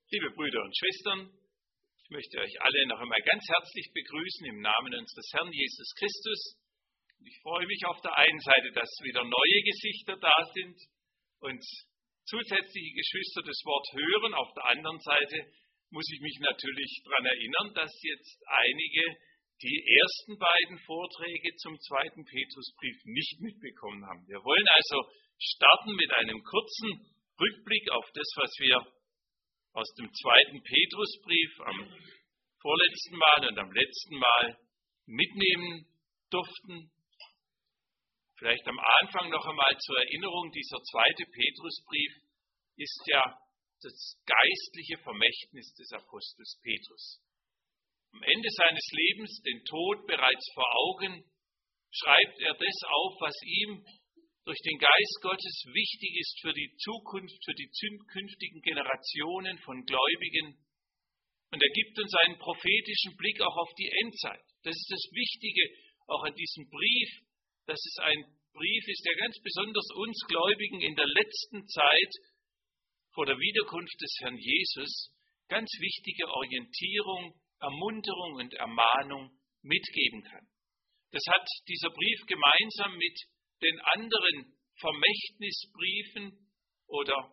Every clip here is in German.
Liebe Brüder und Schwestern, ich möchte euch alle noch einmal ganz herzlich begrüßen im Namen unseres Herrn Jesus Christus. Ich freue mich auf der einen Seite, dass wieder neue Gesichter da sind und zusätzliche Geschwister das Wort hören. Auf der anderen Seite muss ich mich natürlich daran erinnern, dass jetzt einige die ersten beiden Vorträge zum zweiten Petrusbrief nicht mitbekommen haben. Wir wollen also starten mit einem kurzen Rückblick auf das, was wir aus dem zweiten Petrusbrief am vorletzten Mal und am letzten Mal mitnehmen durften. Vielleicht am Anfang noch einmal zur Erinnerung, dieser zweite Petrusbrief ist ja das geistliche Vermächtnis des Apostels Petrus. Am Ende seines Lebens, den Tod bereits vor Augen, schreibt er das auf, was ihm durch den Geist Gottes wichtig ist für die Zukunft, für die künftigen Generationen von Gläubigen. Und er gibt uns einen prophetischen Blick auch auf die Endzeit. Das ist das Wichtige auch an diesem Brief, dass es ein Brief ist, der ganz besonders uns Gläubigen in der letzten Zeit vor der Wiederkunft des Herrn Jesus ganz wichtige Orientierung, Ermunterung und Ermahnung mitgeben kann. Das hat dieser Brief gemeinsam mit den anderen Vermächtnisbriefen oder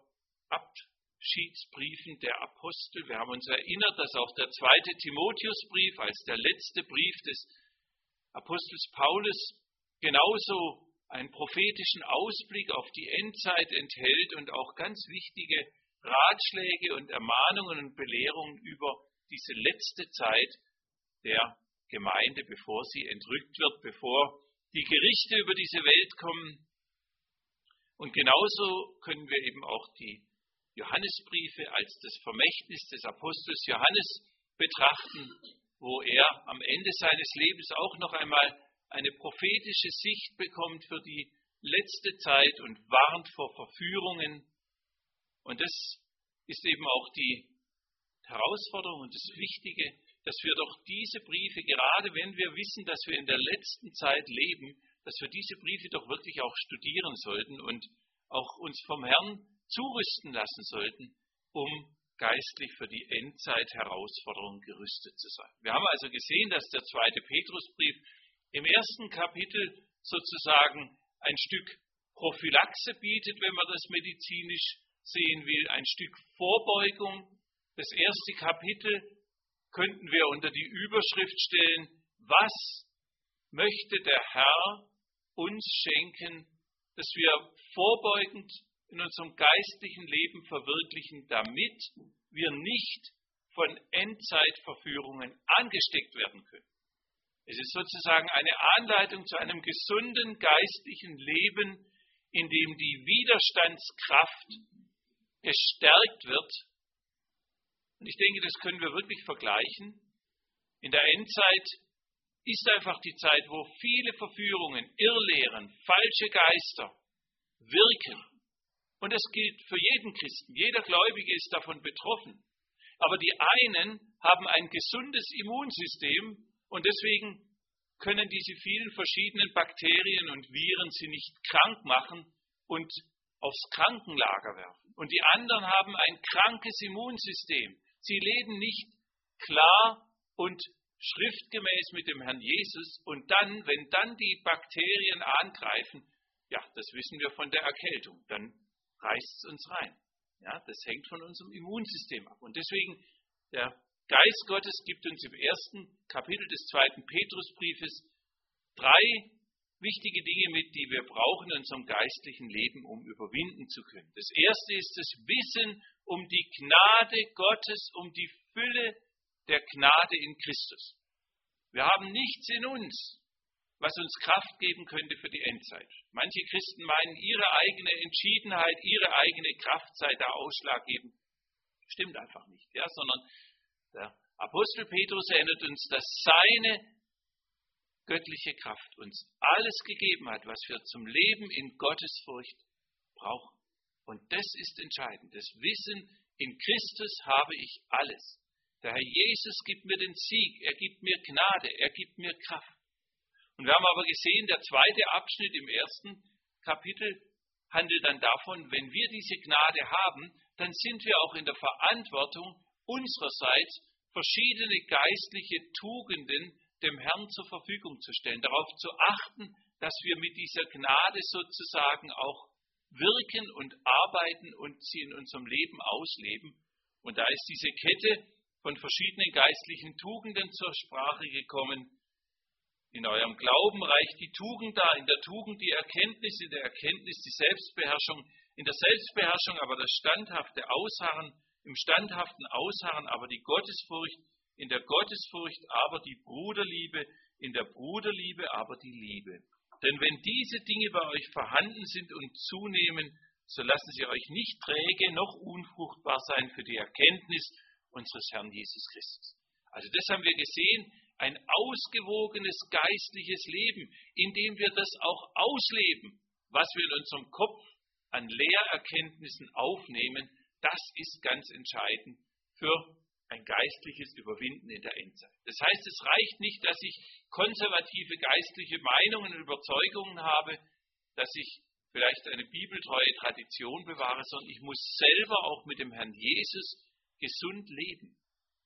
Abschiedsbriefen der Apostel. Wir haben uns erinnert, dass auch der zweite Timotheusbrief als der letzte Brief des Apostels Paulus genauso einen prophetischen Ausblick auf die Endzeit enthält und auch ganz wichtige Ratschläge und Ermahnungen und Belehrungen über diese letzte Zeit der Gemeinde, bevor sie entrückt wird, bevor die Gerichte über diese Welt kommen. Und genauso können wir eben auch die Johannesbriefe als das Vermächtnis des Apostels Johannes betrachten, wo er am Ende seines Lebens auch noch einmal eine prophetische Sicht bekommt für die letzte Zeit und warnt vor Verführungen. Und das ist eben auch die Herausforderung und das Wichtige, dass wir doch diese Briefe, gerade wenn wir wissen, dass wir in der letzten Zeit leben, dass wir diese Briefe doch wirklich auch studieren sollten und auch uns vom Herrn zurüsten lassen sollten, um geistlich für die Endzeit-Herausforderung gerüstet zu sein. Wir haben also gesehen, dass der zweite Petrusbrief im ersten Kapitel sozusagen ein Stück Prophylaxe bietet, wenn man das medizinisch sehen will, ein Stück Vorbeugung. Das erste Kapitel könnten wir unter die Überschrift stellen: Was möchte der Herr uns schenken, dass wir vorbeugend in unserem geistlichen Leben verwirklichen, damit wir nicht von Endzeitverführungen angesteckt werden können. Es ist sozusagen eine Anleitung zu einem gesunden geistlichen Leben, in dem die Widerstandskraft gestärkt wird. Und ich denke, das können wir wirklich vergleichen. In der Endzeit ist einfach die Zeit, wo viele Verführungen, Irrlehren, falsche Geister wirken. Und das gilt für jeden Christen. Jeder Gläubige ist davon betroffen. Aber die einen haben ein gesundes Immunsystem und deswegen können diese vielen verschiedenen Bakterien und Viren sie nicht krank machen und aufs Krankenlager werfen. Und die anderen haben ein krankes Immunsystem. Sie leben nicht klar und schriftgemäß mit dem Herrn Jesus. Und dann, wenn dann die Bakterien angreifen, ja, das wissen wir von der Erkältung, dann reißt es uns rein. Ja, das hängt von unserem Immunsystem ab. Und deswegen, der Geist Gottes gibt uns im ersten Kapitel des zweiten Petrusbriefes 3 wichtige Dinge mit, die wir brauchen in unserem geistlichen Leben, um überwinden zu können. Das erste ist das Wissen um die Gnade Gottes, um die Fülle der Gnade in Christus. Wir haben nichts in uns, was uns Kraft geben könnte für die Endzeit. Manche Christen meinen, ihre eigene Entschiedenheit, ihre eigene Kraft sei da ausschlaggebend. Stimmt einfach nicht, ja, sondern der Apostel Petrus erinnert uns, dass seine göttliche Kraft uns alles gegeben hat, was wir zum Leben in Gottesfurcht brauchen. Und das ist entscheidend. Das Wissen, in Christus habe ich alles. Der Herr Jesus gibt mir den Sieg, er gibt mir Gnade, er gibt mir Kraft. Und wir haben aber gesehen, der zweite Abschnitt im ersten Kapitel handelt dann davon, wenn wir diese Gnade haben, dann sind wir auch in der Verantwortung, unsererseits verschiedene geistliche Tugenden dem Herrn zur Verfügung zu stellen, darauf zu achten, dass wir mit dieser Gnade sozusagen auch wirken und arbeiten und sie in unserem Leben ausleben. Und da ist diese Kette von verschiedenen geistlichen Tugenden zur Sprache gekommen. In eurem Glauben reicht die Tugend dar, in der Tugend die Erkenntnis, in der Erkenntnis die Selbstbeherrschung, in der Selbstbeherrschung aber das standhafte Ausharren, im standhaften Ausharren aber die Gottesfurcht, in der Gottesfurcht aber die Bruderliebe, in der Bruderliebe aber die Liebe. Denn wenn diese Dinge bei euch vorhanden sind und zunehmen, so lassen sie euch nicht träge noch unfruchtbar sein für die Erkenntnis unseres Herrn Jesus Christus. Also das haben wir gesehen, ein ausgewogenes geistliches Leben, in dem wir das auch ausleben, was wir in unserem Kopf an Lehrerkenntnissen aufnehmen, das ist ganz entscheidend für ein geistliches Überwinden in der Endzeit. Das heißt, es reicht nicht, dass ich konservative geistliche Meinungen und Überzeugungen habe, dass ich vielleicht eine bibeltreue Tradition bewahre, sondern ich muss selber auch mit dem Herrn Jesus gesund leben.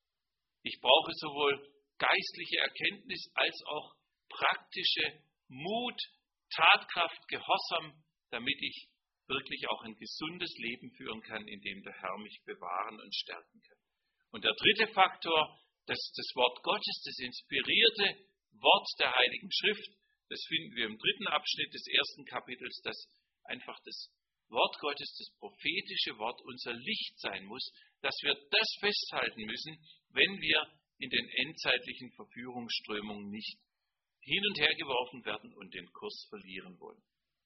Ich brauche sowohl geistliche Erkenntnis als auch praktische Mut, Tatkraft, Gehorsam, damit ich wirklich auch ein gesundes Leben führen kann, in dem der Herr mich bewahren und stärken kann. Und der dritte Faktor, das Wort Gottes, das inspirierte Wort der Heiligen Schrift, das finden wir im 3. Abschnitt des 1. Kapitels, dass einfach das Wort Gottes, das prophetische Wort, unser Licht sein muss, dass wir das festhalten müssen, wenn wir in den endzeitlichen Verführungsströmungen nicht hin und her geworfen werden und den Kurs verlieren wollen.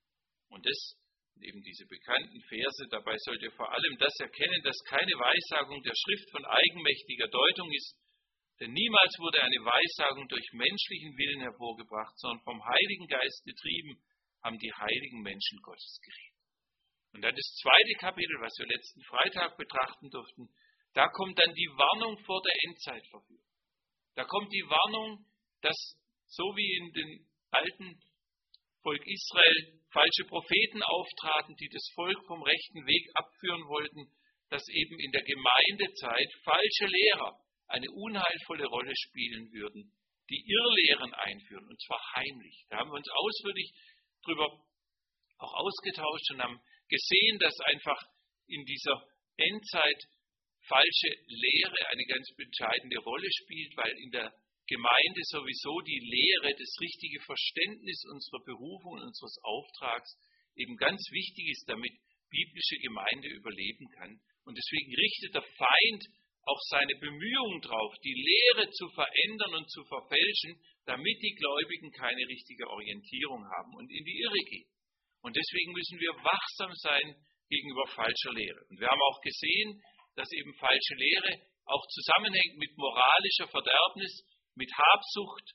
Und das eben diese bekannten Verse, dabei sollt ihr vor allem das erkennen, dass keine Weissagung der Schrift von eigenmächtiger Deutung ist, denn niemals wurde eine Weissagung durch menschlichen Willen hervorgebracht, sondern vom Heiligen Geist getrieben, haben die heiligen Menschen Gottes geredet. Und dann das 2. Kapitel, was wir letzten Freitag betrachten durften, da kommt dann die Warnung vor der Endzeitverführung. Da kommt die Warnung, dass so wie in den alten Volk Israel falsche Propheten auftraten, die das Volk vom rechten Weg abführen wollten, dass eben in der Gemeindezeit falsche Lehrer eine unheilvolle Rolle spielen würden, die Irrlehren einführen, und zwar heimlich. Da haben wir uns ausführlich darüber auch ausgetauscht und haben gesehen, dass einfach in dieser Endzeit falsche Lehre eine ganz entscheidende Rolle spielt, weil in der Gemeinde sowieso die Lehre, das richtige Verständnis unserer Berufung und unseres Auftrags eben ganz wichtig ist, damit biblische Gemeinde überleben kann. Und deswegen richtet der Feind auch seine Bemühungen darauf, die Lehre zu verändern und zu verfälschen, damit die Gläubigen keine richtige Orientierung haben und in die Irre gehen. Und deswegen müssen wir wachsam sein gegenüber falscher Lehre. Und wir haben auch gesehen, dass eben falsche Lehre auch zusammenhängt mit moralischer Verderbnis, mit Habsucht.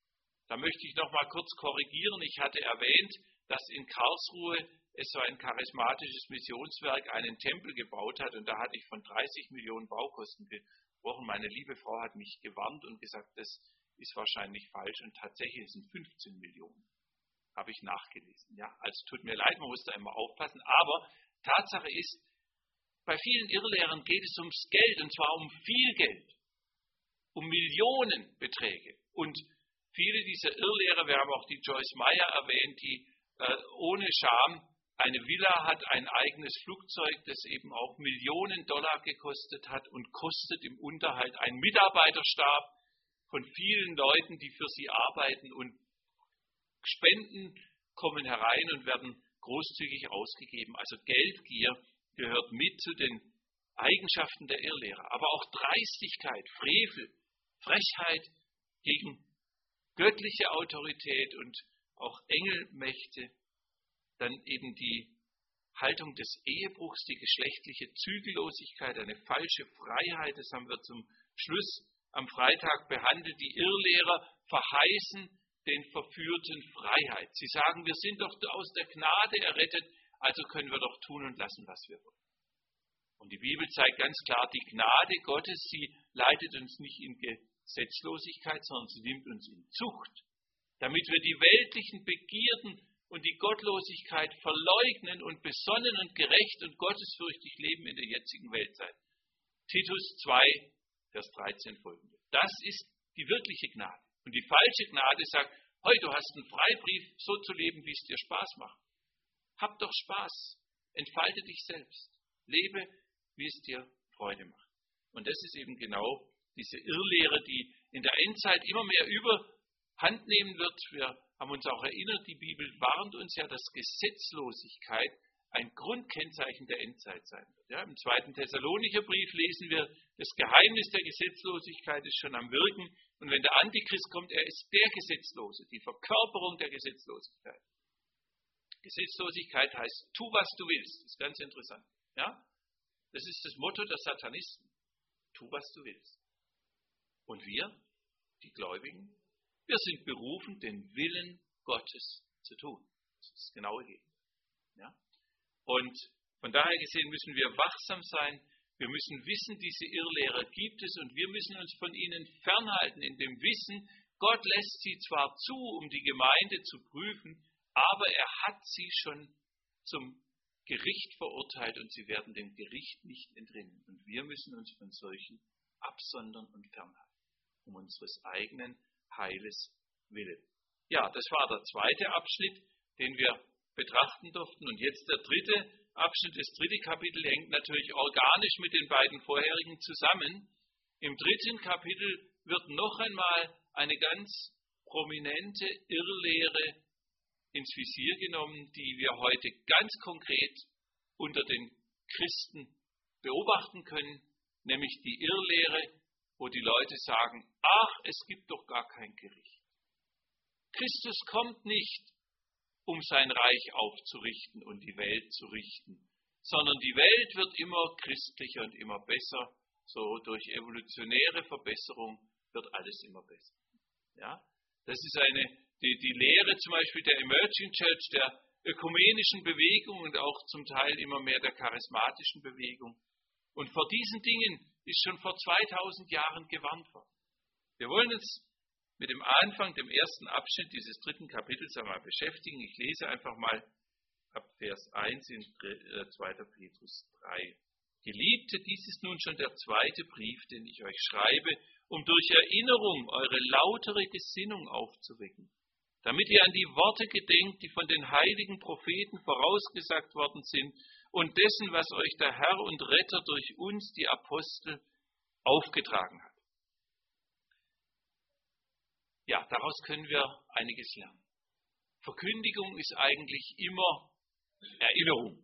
Da möchte ich noch mal kurz korrigieren. Ich hatte erwähnt, dass in Karlsruhe es so ein charismatisches Missionswerk einen Tempel gebaut hat, und da hatte ich von 30 Millionen Baukosten gesprochen. Meine liebe Frau hat mich gewarnt und gesagt, das ist wahrscheinlich falsch, und tatsächlich sind 15 Millionen. Habe ich nachgelesen. Ja, also tut mir leid, man muss da immer aufpassen, aber Tatsache ist, bei vielen Irrlehrern geht es ums Geld, und zwar um viel Geld, um Millionenbeträge. Und viele dieser Irrlehrer, wir haben auch die Joyce Meyer erwähnt, die ohne Scham eine Villa hat, ein eigenes Flugzeug, das eben auch Millionen Dollar gekostet hat und kostet im Unterhalt, ein Mitarbeiterstab von vielen Leuten, die für sie arbeiten, und Spenden kommen herein und werden großzügig ausgegeben. Also Geldgier gehört mit zu den Eigenschaften der Irrlehrer. Aber auch Dreistigkeit, Frevel, Frechheit gegen göttliche Autorität und auch Engelmächte. Dann eben die Haltung des Ehebruchs, die geschlechtliche Zügellosigkeit, eine falsche Freiheit. Das haben wir zum Schluss am Freitag behandelt. Die Irrlehrer verheißen den Verführten Freiheit. Sie sagen, wir sind doch aus der Gnade errettet, also können wir doch tun und lassen, was wir wollen. Und die Bibel zeigt ganz klar, die Gnade Gottes, sie leitet uns nicht in Gesetzlosigkeit, sondern sie nimmt uns in Zucht, damit wir die weltlichen Begierden und die Gottlosigkeit verleugnen und besonnen und gerecht und gottesfürchtig leben in der jetzigen Weltzeit. Titus 2, Vers 13 folgende. Das ist die wirkliche Gnade. Und die falsche Gnade sagt, hey, du hast einen Freibrief, so zu leben, wie es dir Spaß macht. Hab doch Spaß, entfalte dich selbst, lebe, wie es dir Freude macht. Und das ist eben genau diese Irrlehre, die in der Endzeit immer mehr überhand nehmen wird. Wir haben uns auch erinnert, die Bibel warnt uns ja, dass Gesetzlosigkeit ein Grundkennzeichen der Endzeit sein wird. Ja, im 2. Thessalonicher Brief lesen wir, das Geheimnis der Gesetzlosigkeit ist schon am Wirken. Und wenn der Antichrist kommt, er ist der Gesetzlose, die Verkörperung der Gesetzlosigkeit. Gesetzlosigkeit heißt, tu, was du willst. Das ist ganz interessant. Ja? Das ist das Motto der Satanisten. Tu, was du willst. Und wir, die Gläubigen, wir sind berufen, den Willen Gottes zu tun. Das ist das genaue Gegenteil. Ja? Und von daher gesehen müssen wir wachsam sein. Wir müssen wissen, diese Irrlehrer gibt es und wir müssen uns von ihnen fernhalten in dem Wissen, Gott lässt sie zwar zu, um die Gemeinde zu prüfen, aber er hat sie schon zum Gericht verurteilt und sie werden dem Gericht nicht entrinnen. Und wir müssen uns von solchen absondern und fernhalten, um unseres eigenen Heiles willen. Ja, das war der zweite Abschnitt, den wir betrachten durften. Und jetzt der dritte Abschnitt, das dritte Kapitel hängt natürlich organisch mit den beiden vorherigen zusammen. Im dritten Kapitel wird noch einmal eine ganz prominente Irrlehre ins Visier genommen, die wir heute ganz konkret unter den Christen beobachten können, nämlich die Irrlehre, wo die Leute sagen, ach, es gibt doch gar kein Gericht. Christus kommt nicht, um sein Reich aufzurichten und die Welt zu richten, sondern die Welt wird immer christlicher und immer besser. So durch evolutionäre Verbesserung wird alles immer besser. Ja? Das ist die Lehre zum Beispiel der Emerging Church, der ökumenischen Bewegung und auch zum Teil immer mehr der charismatischen Bewegung. Und vor diesen Dingen ist schon vor 2000 Jahren gewarnt worden. Wir wollen uns mit dem Anfang, dem ersten Abschnitt dieses dritten Kapitels einmal beschäftigen. Ich lese einfach mal ab Vers 1 in 2. Petrus 3. Geliebte, dies ist nun schon der zweite Brief, den ich euch schreibe, um durch Erinnerung eure lautere Gesinnung aufzuwecken, damit ihr an die Worte gedenkt, die von den heiligen Propheten vorausgesagt worden sind und dessen, was euch der Herr und Retter durch uns, die Apostel, aufgetragen hat. Ja, daraus können wir einiges lernen. Verkündigung ist eigentlich immer Erinnerung.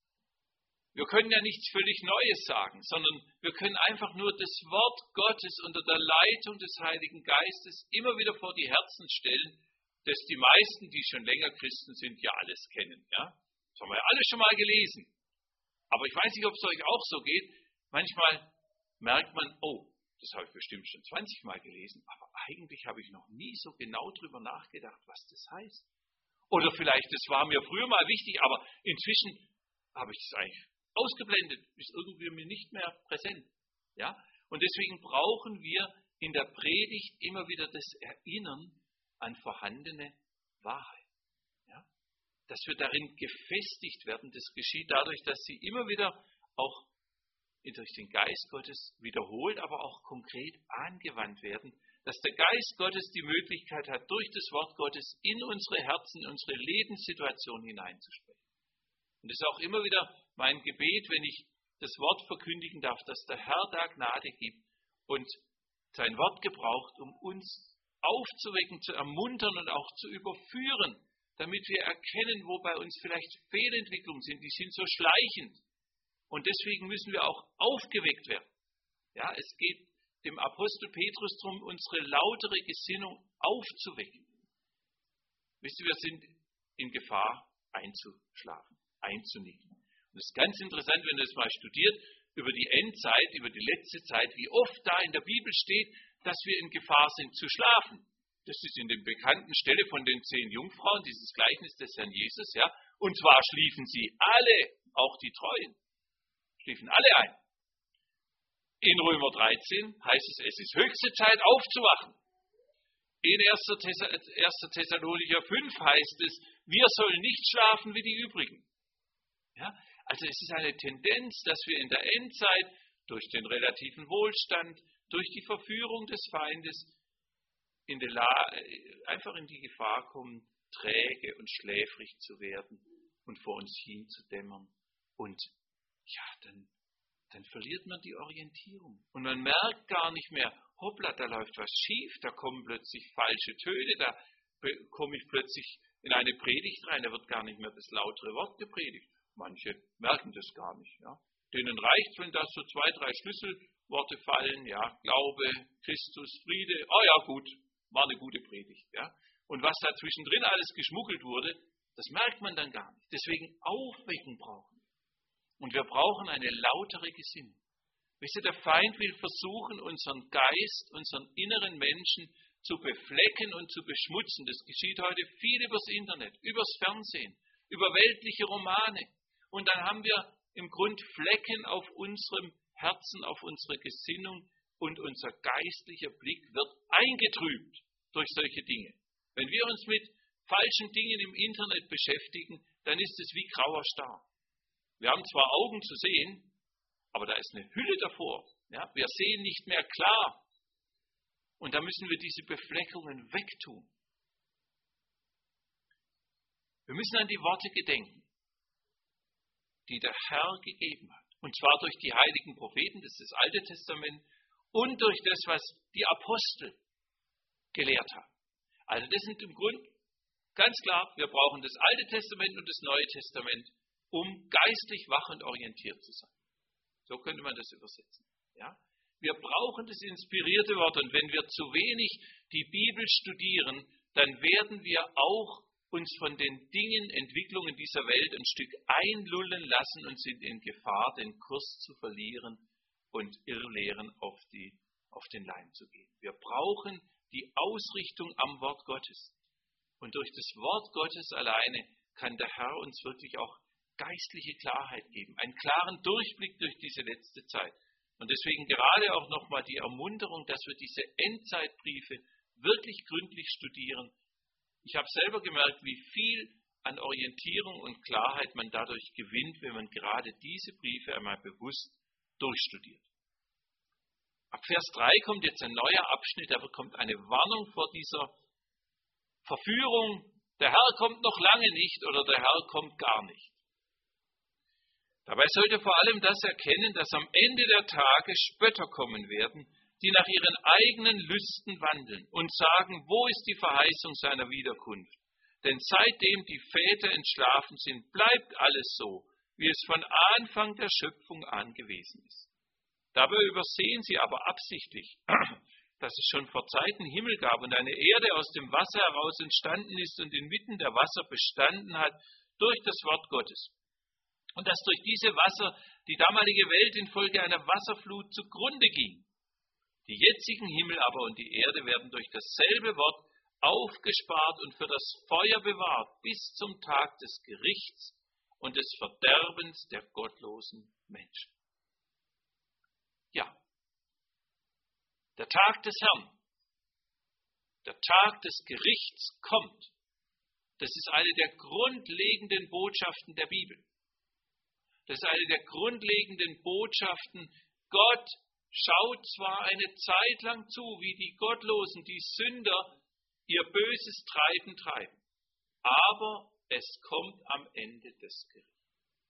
Wir können ja nichts völlig Neues sagen, sondern wir können einfach nur das Wort Gottes unter der Leitung des Heiligen Geistes immer wieder vor die Herzen stellen, dass die meisten, die schon länger Christen sind, ja alles kennen. Ja? Das haben wir ja alle schon mal gelesen. Aber ich weiß nicht, ob es euch auch so geht. Manchmal merkt man, oh, das habe ich bestimmt schon 20 Mal gelesen, aber eigentlich habe ich noch nie so genau drüber nachgedacht, was das heißt. Oder vielleicht, das war mir früher mal wichtig, aber inzwischen habe ich das eigentlich ausgeblendet, ist irgendwie mir nicht mehr präsent. Ja? Und deswegen brauchen wir in der Predigt immer wieder das Erinnern an vorhandene Wahrheit. Ja? Dass wir darin gefestigt werden, das geschieht dadurch, dass sie immer wieder auch durch den Geist Gottes wiederholt, aber auch konkret angewandt werden, dass der Geist Gottes die Möglichkeit hat, durch das Wort Gottes in unsere Herzen, in unsere Lebenssituation hineinzusprechen. Und es ist auch immer wieder mein Gebet, wenn ich das Wort verkündigen darf, dass der Herr da Gnade gibt und sein Wort gebraucht, um uns aufzuwecken, zu ermuntern und auch zu überführen, damit wir erkennen, wo bei uns vielleicht Fehlentwicklungen sind, die sind so schleichend. Und deswegen müssen wir auch aufgeweckt werden. Ja, es geht dem Apostel Petrus darum, unsere lautere Gesinnung aufzuwecken. Wisst ihr, wir sind in Gefahr, einzuschlafen, einzunicken. Und es ist ganz interessant, wenn ihr das mal studiert, über die Endzeit, über die letzte Zeit, wie oft da in der Bibel steht, dass wir in Gefahr sind zu schlafen. Das ist in der bekannten Stelle von den 10 Jungfrauen, dieses Gleichnis des Herrn Jesus. Ja. Und zwar schliefen sie alle, auch die Treuen, schliefen alle ein. In Römer 13 heißt es, es ist höchste Zeit aufzuwachen. In 1. Thessalonicher 5 heißt es, wir sollen nicht schlafen wie die übrigen. Ja? Also es ist eine Tendenz, dass wir in der Endzeit durch den relativen Wohlstand, durch die Verführung des Feindes einfach in die Gefahr kommen, träge und schläfrig zu werden und vor uns hinzudämmern. Und ja, dann verliert man die Orientierung. Und man merkt gar nicht mehr, hoppla, da läuft was schief, da kommen plötzlich falsche Töne, da komme ich plötzlich in eine Predigt rein, da wird gar nicht mehr das lautere Wort gepredigt. Manche merken das gar nicht. Ja. Denen reicht, wenn da so 2, 3 Schlüsselworte fallen, ja, Glaube, Christus, Friede, oh ja gut, war eine gute Predigt. Ja. Und was da zwischendrin alles geschmuggelt wurde, das merkt man dann gar nicht. Deswegen aufwecken brauchen wir. Und wir brauchen eine lautere Gesinnung. Wisst ihr, der Feind will versuchen, unseren Geist, unseren inneren Menschen zu beflecken und zu beschmutzen. Das geschieht heute viel übers Internet, übers Fernsehen, über weltliche Romane. Und dann haben wir im Grund Flecken auf unserem Herzen, auf unserer Gesinnung und unser geistlicher Blick wird eingetrübt durch solche Dinge. Wenn wir uns mit falschen Dingen im Internet beschäftigen, dann ist es wie grauer Star. Wir haben zwar Augen zu sehen, aber da ist eine Hülle davor. Ja? Wir sehen nicht mehr klar. Und da müssen wir diese Befleckungen wegtun. Wir müssen an die Worte gedenken, die der Herr gegeben hat. Und zwar durch die heiligen Propheten, das ist das Alte Testament, und durch das, was die Apostel gelehrt haben. Also das sind im Grunde ganz klar, wir brauchen das Alte Testament und das Neue Testament, um geistlich wach und orientiert zu sein. So könnte man das übersetzen. Ja? Wir brauchen das inspirierte Wort und wenn wir zu wenig die Bibel studieren, dann werden wir auch uns von den Dingen, Entwicklungen dieser Welt ein Stück einlullen lassen und sind in Gefahr, den Kurs zu verlieren und Irrlehren auf den Leim zu gehen. Wir brauchen die Ausrichtung am Wort Gottes. Und durch das Wort Gottes alleine kann der Herr uns wirklich auch geistliche Klarheit geben, einen klaren Durchblick durch diese letzte Zeit. Und deswegen gerade auch nochmal die Ermunterung, dass wir diese Endzeitbriefe wirklich gründlich studieren. Ich habe selber gemerkt, wie viel an Orientierung und Klarheit man dadurch gewinnt, wenn man gerade diese Briefe einmal bewusst durchstudiert. Ab Vers 3 kommt jetzt ein neuer Abschnitt, da kommt eine Warnung vor dieser Verführung. Der Herr kommt noch lange nicht oder der Herr kommt gar nicht. Dabei sollte vor allem das erkennen, dass am Ende der Tage Spötter kommen werden, die nach ihren eigenen Lüsten wandeln und sagen, wo ist die Verheißung seiner Wiederkunft? Denn seitdem die Väter entschlafen sind, bleibt alles so, wie es von Anfang der Schöpfung an gewesen ist. Dabei übersehen sie aber absichtlich, dass es schon vor Zeiten Himmel gab und eine Erde aus dem Wasser heraus entstanden ist und inmitten der Wasser bestanden hat durch das Wort Gottes. Und dass durch diese Wasser die damalige Welt infolge einer Wasserflut zugrunde ging. Die jetzigen Himmel aber und die Erde werden durch dasselbe Wort aufgespart und für das Feuer bewahrt bis zum Tag des Gerichts und des Verderbens der gottlosen Menschen. Ja, der Tag des Herrn, der Tag des Gerichts kommt. Das ist eine der grundlegenden Botschaften der Bibel. Das ist eine der grundlegenden Botschaften. Gott schaut zwar eine Zeit lang zu, wie die Gottlosen, die Sünder, ihr böses Treiben treiben, aber es kommt am Ende des Gerichts.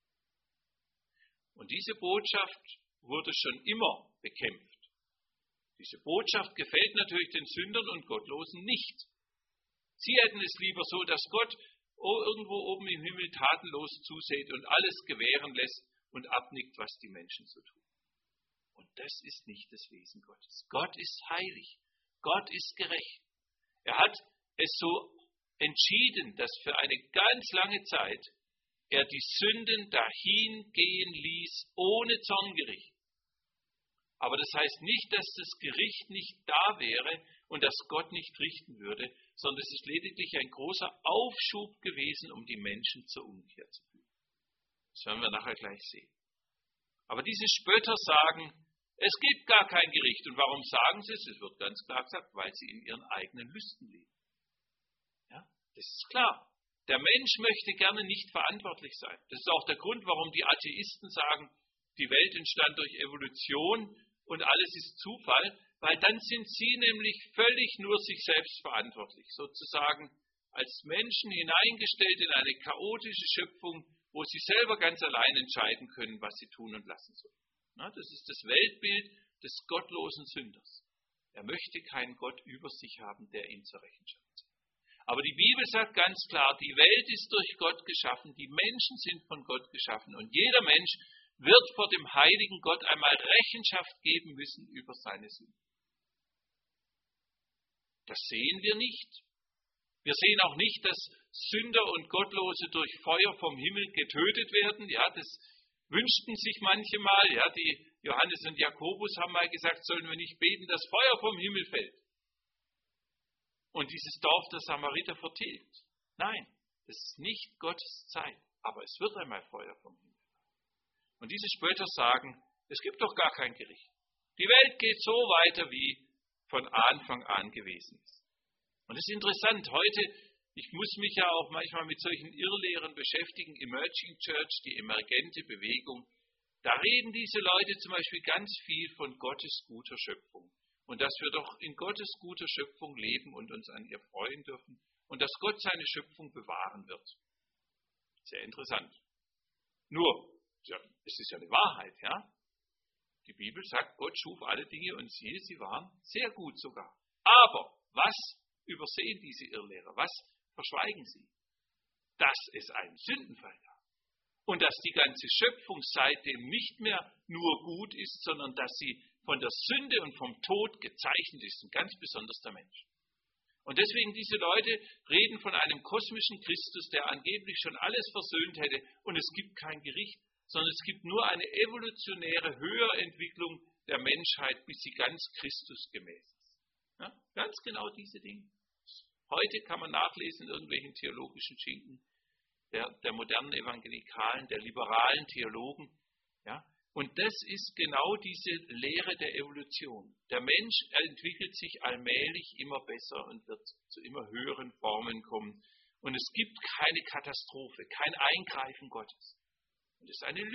Und diese Botschaft wurde schon immer bekämpft. Diese Botschaft gefällt natürlich den Sündern und Gottlosen nicht. Sie hätten es lieber so, dass Gott irgendwo oben im Himmel tatenlos zuseht und alles gewähren lässt und abnickt, was die Menschen so tun. Und das ist nicht das Wesen Gottes. Gott ist heilig. Gott ist gerecht. Er hat es so entschieden, dass für eine ganz lange Zeit er die Sünden dahingehen ließ, ohne Zorngericht. Aber das heißt nicht, dass das Gericht nicht da wäre und dass Gott nicht richten würde, sondern es ist lediglich ein großer Aufschub gewesen, um die Menschen zur Umkehr zu führen. Das werden wir nachher gleich sehen. Aber diese Spötter sagen, Es gibt gar kein Gericht. Und warum sagen sie es? Es wird ganz klar gesagt, weil sie in ihren eigenen Lüsten leben. Ja, das ist klar. Der Mensch möchte gerne nicht verantwortlich sein. Das ist auch der Grund, warum die Atheisten sagen, die Welt entstand durch Evolution und alles ist Zufall, weil dann sind sie nämlich völlig nur sich selbst verantwortlich, sozusagen als Menschen hineingestellt in eine chaotische Schöpfung, wo sie selber ganz allein entscheiden können, was sie tun und lassen sollen. Na, das ist das Weltbild des gottlosen Sünders. Er möchte keinen Gott über sich haben, der ihn zur Rechenschaft zieht. Aber die Bibel sagt ganz klar, die Welt ist durch Gott geschaffen, die Menschen sind von Gott geschaffen und jeder Mensch wird vor dem heiligen Gott einmal Rechenschaft geben müssen über seine Sünden. Das sehen wir nicht. Wir sehen auch nicht, dass Sünder und Gottlose durch Feuer vom Himmel getötet werden. Ja, das wünschten sich manche mal. Ja, die Johannes und Jakobus haben mal gesagt, sollen wir nicht beten, dass Feuer vom Himmel fällt und dieses Dorf der Samariter vertilgt. Nein, das ist nicht Gottes Zeit, aber es wird einmal Feuer vom Himmel. Und diese Spötter sagen, es gibt doch gar kein Gericht. Die Welt geht so weiter, wie von Anfang an gewesen ist. Und es ist interessant, heute, ich muss mich ja auch manchmal mit solchen Irrlehren beschäftigen, Emerging Church, die emergente Bewegung, da reden diese Leute zum Beispiel ganz viel von Gottes guter Schöpfung. Und dass wir doch in Gottes guter Schöpfung leben und uns an ihr freuen dürfen und dass Gott seine Schöpfung bewahren wird. Sehr interessant. Nur, ja, es ist ja eine Wahrheit, ja. Die Bibel sagt, Gott schuf alle Dinge und siehe, sie waren sehr gut sogar. Aber was übersehen diese Irrlehrer? Was verschweigen sie? Dass es einen Sündenfall gab. Und dass die ganze Schöpfung seitdem nicht mehr nur gut ist, sondern dass sie von der Sünde und vom Tod gezeichnet ist. Und ganz besonders der Mensch. Und deswegen diese Leute reden von einem kosmischen Christus, der angeblich schon alles versöhnt hätte. Und es gibt kein Gericht, sondern es gibt nur eine evolutionäre Höherentwicklung der Menschheit, bis sie ganz Christusgemäß ist. Ja, ganz genau diese Dinge. Heute kann man nachlesen in irgendwelchen theologischen Schinken der modernen Evangelikalen, der liberalen Theologen. Ja? Und das ist genau diese Lehre der Evolution. Der Mensch entwickelt sich allmählich immer besser und wird zu immer höheren Formen kommen. Und es gibt keine Katastrophe, kein Eingreifen Gottes. Und das ist eine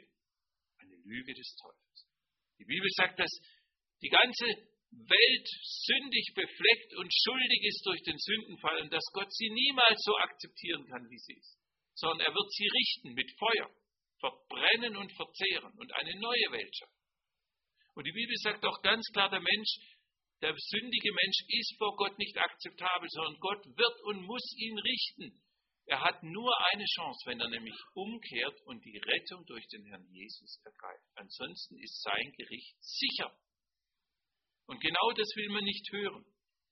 Lüge des Teufels. Die Bibel sagt, dass die ganze Welt sündig befleckt und schuldig ist durch den Sündenfall und dass Gott sie niemals so akzeptieren kann, wie sie ist, sondern er wird sie richten mit Feuer, verbrennen und verzehren und eine neue Welt schaffen. Und die Bibel sagt auch ganz klar, der sündige Mensch ist vor Gott nicht akzeptabel, sondern Gott wird und muss ihn richten. Er hat nur eine Chance, wenn er nämlich umkehrt und die Rettung durch den Herrn Jesus ergreift. Ansonsten ist sein Gericht sicher. Und genau das will man nicht hören.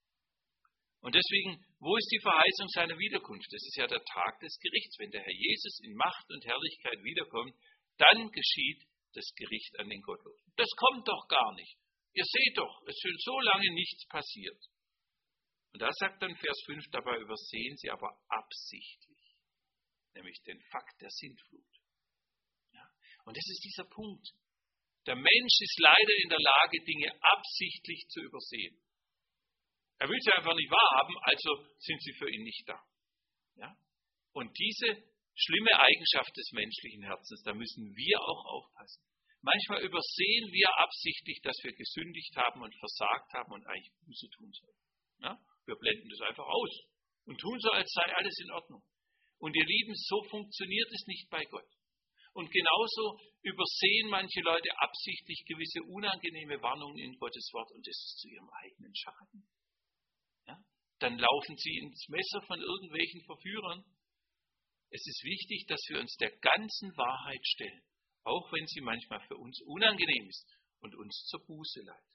Und deswegen, wo ist die Verheißung seiner Wiederkunft? Das ist ja der Tag des Gerichts. Wenn der Herr Jesus in Macht und Herrlichkeit wiederkommt, dann geschieht das Gericht an den Gottlosen. Das kommt doch gar nicht. Ihr seht doch, es ist so lange nichts passiert. Und da sagt dann Vers 5, dabei übersehen sie aber absichtlich, nämlich den Fakt der Sintflut. Ja? Und das ist dieser Punkt. Der Mensch ist leider in der Lage, Dinge absichtlich zu übersehen. Er will sie einfach nicht wahrhaben, also sind sie für ihn nicht da. Ja? Und diese schlimme Eigenschaft des menschlichen Herzens, da müssen wir auch aufpassen. Manchmal übersehen wir absichtlich, dass wir gesündigt haben und versagt haben und eigentlich Buße tun sollen. Ja? Wir blenden das einfach aus und tun so, als sei alles in Ordnung. Und ihr Lieben, so funktioniert es nicht bei Gott. Und genauso übersehen manche Leute absichtlich gewisse unangenehme Warnungen in Gottes Wort und das ist zu ihrem eigenen Schaden. Ja? Dann laufen sie ins Messer von irgendwelchen Verführern. Es ist wichtig, dass wir uns der ganzen Wahrheit stellen, auch wenn sie manchmal für uns unangenehm ist und uns zur Buße leitet.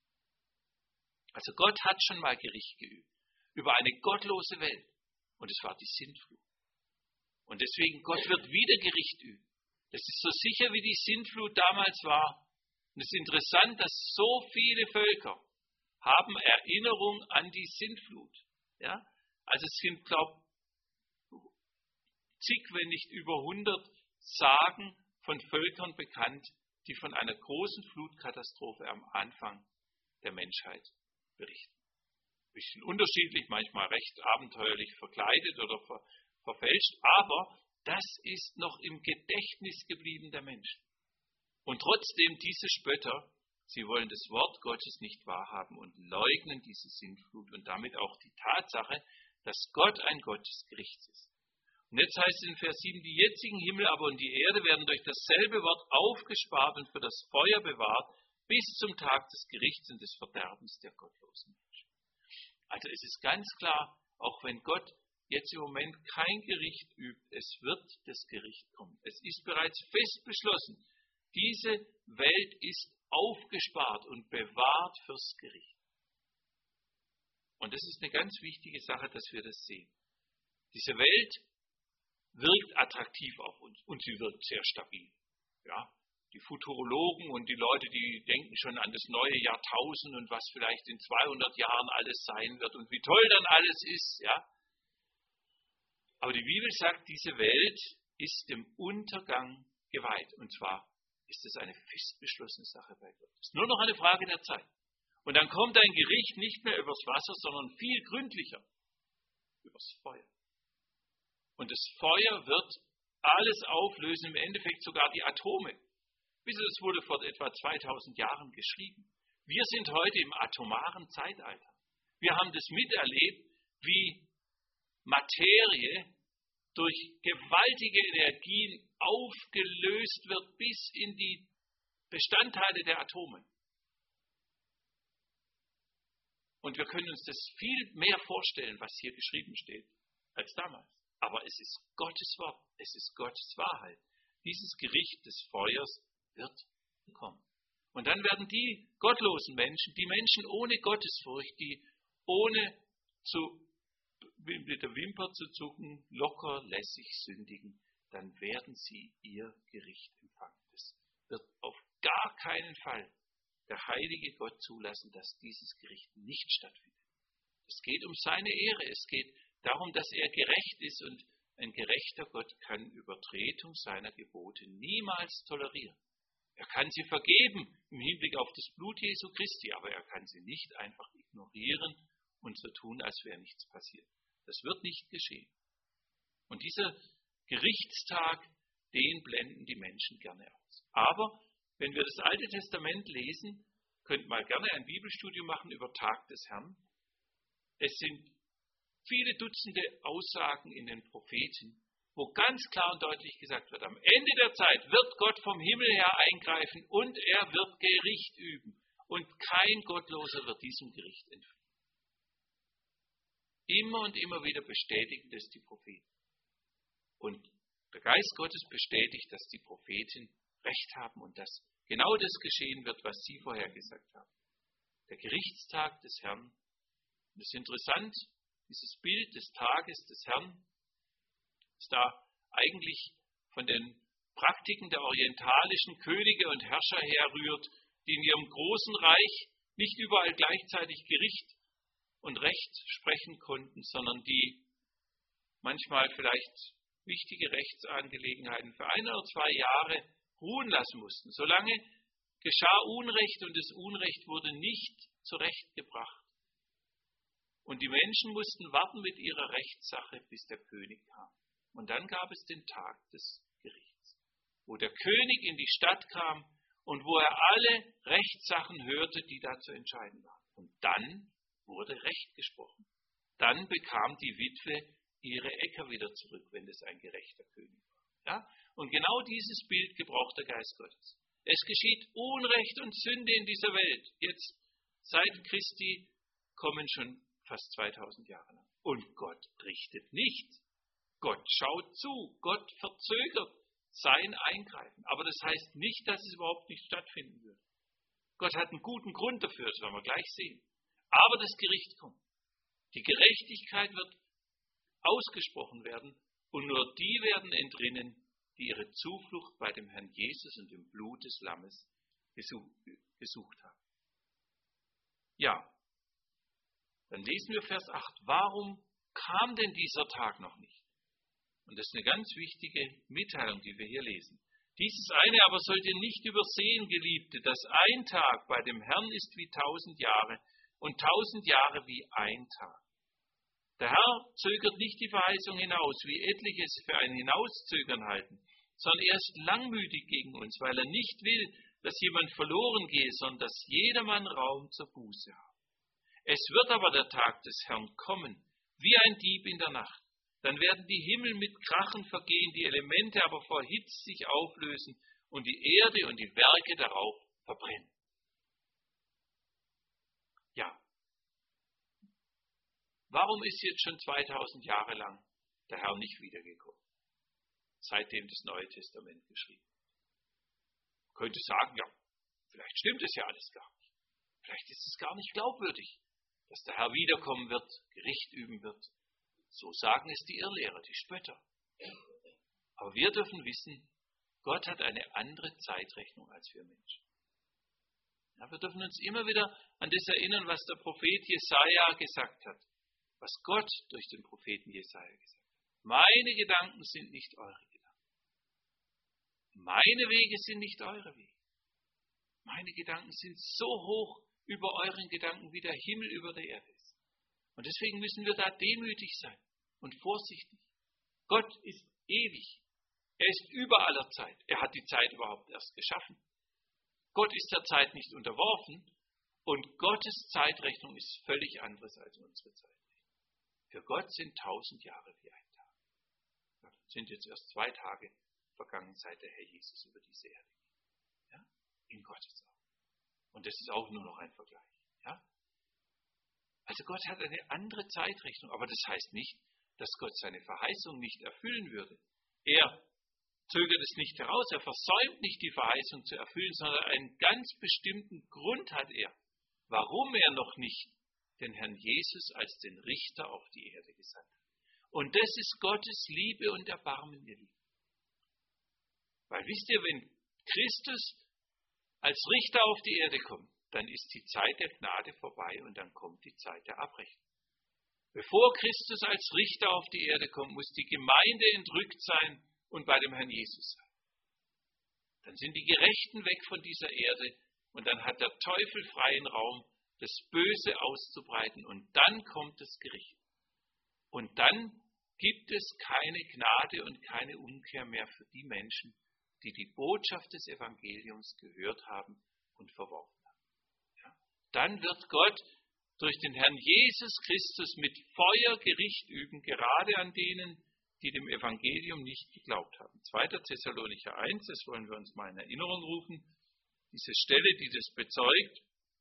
Also Gott hat schon mal Gericht geübt über eine gottlose Welt und es war die Sintflut. Und deswegen, Gott wird wieder Gericht üben. Das ist so sicher, wie die Sintflut damals war. Und es ist interessant, dass so viele Völker haben Erinnerung an die Sintflut. Ja? Also es sind, glaube ich, zig, wenn nicht über 100 Sagen von Völkern bekannt, die von einer großen Flutkatastrophe am Anfang der Menschheit berichten. Ein bisschen unterschiedlich, manchmal recht abenteuerlich verkleidet oder verfälscht, aber das ist noch im Gedächtnis geblieben der Menschen. Und trotzdem diese Spötter, sie wollen das Wort Gottes nicht wahrhaben und leugnen diese Sintflut und damit auch die Tatsache, dass Gott ein Gott des Gerichts ist. Und jetzt heißt es in Vers 7, die jetzigen Himmel aber und die Erde werden durch dasselbe Wort aufgespart und für das Feuer bewahrt, bis zum Tag des Gerichts und des Verderbens der gottlosen Menschen. Also es ist ganz klar, auch wenn Gott jetzt im Moment kein Gericht übt, es wird das Gericht kommen. Es ist bereits fest beschlossen, diese Welt ist aufgespart und bewahrt fürs Gericht. Und das ist eine ganz wichtige Sache, dass wir das sehen. Diese Welt wirkt attraktiv auf uns und sie wirkt sehr stabil. Ja, die Futurologen und die Leute, die denken schon an das neue Jahrtausend und was vielleicht in 200 Jahren alles sein wird und wie toll dann alles ist. Ja. Aber die Bibel sagt, diese Welt ist dem Untergang geweiht. Und zwar ist es eine fest beschlossene Sache bei Gott. Es ist nur noch eine Frage der Zeit. Und dann kommt ein Gericht nicht mehr übers Wasser, sondern viel gründlicher übers Feuer. Und das Feuer wird alles auflösen, im Endeffekt sogar die Atome. Es wurde vor etwa 2000 Jahren geschrieben. Wir sind heute im atomaren Zeitalter. Wir haben das miterlebt, wie Materie durch gewaltige Energien aufgelöst wird bis in die Bestandteile der Atome. Und wir können uns das viel mehr vorstellen, was hier geschrieben steht, als damals. Aber es ist Gottes Wort, es ist Gottes Wahrheit. Dieses Gericht des Feuers wird kommen. Und dann werden die gottlosen Menschen, die Menschen ohne Gottesfurcht, die ohne mit der Wimper zu zucken, locker lässig sündigen, dann werden sie ihr Gericht empfangen. Es wird auf gar keinen Fall der heilige Gott zulassen, dass dieses Gericht nicht stattfindet. Es geht um seine Ehre, es geht darum, dass er gerecht ist und ein gerechter Gott kann Übertretung seiner Gebote niemals tolerieren. Er kann sie vergeben im Hinblick auf das Blut Jesu Christi, aber er kann sie nicht einfach ignorieren und so tun, als wäre nichts passiert. Das wird nicht geschehen. Und dieser Gerichtstag, den blenden die Menschen gerne aus. Aber wenn wir das Alte Testament lesen, könnt mal gerne ein Bibelstudium machen über Tag des Herrn. Es sind viele Dutzende Aussagen in den Propheten, wo ganz klar und deutlich gesagt wird, am Ende der Zeit wird Gott vom Himmel her eingreifen und er wird Gericht üben. Und kein Gottloser wird diesem Gericht entfliehen. Immer und immer wieder bestätigen das die Propheten. Und der Geist Gottes bestätigt, dass die Propheten Recht haben und dass genau das geschehen wird, was sie vorhergesagt haben. Der Gerichtstag des Herrn. Und es ist interessant, dieses Bild des Tages des Herrn ist da eigentlich von den Praktiken der orientalischen Könige und Herrscher herrührt, die in ihrem großen Reich nicht überall gleichzeitig Gericht und Recht sprechen konnten, sondern die manchmal vielleicht wichtige Rechtsangelegenheiten für 1 oder 2 Jahre ruhen lassen mussten. Solange geschah Unrecht und das Unrecht wurde nicht zurechtgebracht. Und die Menschen mussten warten mit ihrer Rechtssache, bis der König kam. Und dann gab es den Tag des Gerichts, wo der König in die Stadt kam und wo er alle Rechtssachen hörte, die da zu entscheiden waren. Und dann wurde Recht gesprochen. Dann bekam die Witwe ihre Äcker wieder zurück, wenn es ein gerechter König war. Ja? Und genau dieses Bild gebraucht der Geist Gottes. Es geschieht Unrecht und Sünde in dieser Welt. Jetzt, seit Christi, kommen schon fast 2000 Jahre lang. Und Gott richtet nicht. Gott schaut zu. Gott verzögert sein Eingreifen. Aber das heißt nicht, dass es überhaupt nicht stattfinden wird. Gott hat einen guten Grund dafür, das werden wir gleich sehen. Aber das Gericht kommt. Die Gerechtigkeit wird ausgesprochen werden und nur die werden entrinnen, die ihre Zuflucht bei dem Herrn Jesus und dem Blut des Lammes gesucht haben. Ja, dann lesen wir Vers 8. Warum kam denn dieser Tag noch nicht? Und das ist eine ganz wichtige Mitteilung, die wir hier lesen. Dieses eine aber sollt ihr nicht übersehen, Geliebte, dass ein Tag bei dem Herrn ist wie 1000 Jahre und 1000 Jahre wie ein Tag. Der Herr zögert nicht die Verheißung hinaus, wie etliche es für ein Hinauszögern halten, sondern er ist langmütig gegen uns, weil er nicht will, dass jemand verloren gehe, sondern dass jedermann Raum zur Buße habe. Es wird aber der Tag des Herrn kommen, wie ein Dieb in der Nacht. Dann werden die Himmel mit Krachen vergehen, die Elemente aber vor Hitze sich auflösen und die Erde und die Werke darauf verbrennen. Ja, warum ist jetzt schon 2000 Jahre lang der Herr nicht wiedergekommen, seitdem das Neue Testament geschrieben wird? Man könnte sagen, ja, vielleicht stimmt es ja alles gar nicht. Vielleicht ist es gar nicht glaubwürdig, dass der Herr wiederkommen wird, Gericht üben wird. So sagen es die Irrlehrer, die Spötter. Aber wir dürfen wissen, Gott hat eine andere Zeitrechnung als wir Menschen. Ja, wir dürfen uns immer wieder an das erinnern, was der Prophet Jesaja gesagt hat. Was Gott durch den Propheten Jesaja gesagt hat. Meine Gedanken sind nicht eure Gedanken. Meine Wege sind nicht eure Wege. Meine Gedanken sind so hoch über euren Gedanken, wie der Himmel über der Erde ist. Und deswegen müssen wir da demütig sein und vorsichtig. Gott ist ewig. Er ist über aller Zeit. Er hat die Zeit überhaupt erst geschaffen. Gott ist der Zeit nicht unterworfen und Gottes Zeitrechnung ist völlig anderes als unsere Zeitrechnung. Für Gott sind 1000 Jahre wie ein Tag. Ja, sind jetzt erst 2 Tage vergangen, seit der Herr Jesus über diese Erde ging. Ja? In Gottes Augen. Und das ist auch nur noch ein Vergleich. Ja? Also Gott hat eine andere Zeitrechnung, aber das heißt nicht, dass Gott seine Verheißung nicht erfüllen würde. Er zögert es nicht heraus, er versäumt nicht die Verheißung zu erfüllen, sondern einen ganz bestimmten Grund hat er, warum er noch nicht den Herrn Jesus als den Richter auf die Erde gesandt hat. Und das ist Gottes Liebe und Erbarmen, ihr Lieben. Weil wisst ihr, wenn Christus als Richter auf die Erde kommt, dann ist die Zeit der Gnade vorbei und dann kommt die Zeit der Abrechnung. Bevor Christus als Richter auf die Erde kommt, muss die Gemeinde entrückt sein und bei dem Herrn Jesus sein. Dann sind die Gerechten weg von dieser Erde und dann hat der Teufel freien Raum, das Böse auszubreiten und dann kommt das Gericht. Und dann gibt es keine Gnade und keine Umkehr mehr für die Menschen, die die Botschaft des Evangeliums gehört haben und verworfen haben. Ja. Dann wird Gott durch den Herrn Jesus Christus mit Feuer Gericht üben, gerade an denen, die dem Evangelium nicht geglaubt haben. 2. Thessalonicher 1, das wollen wir uns mal in Erinnerung rufen, diese Stelle, die das bezeugt,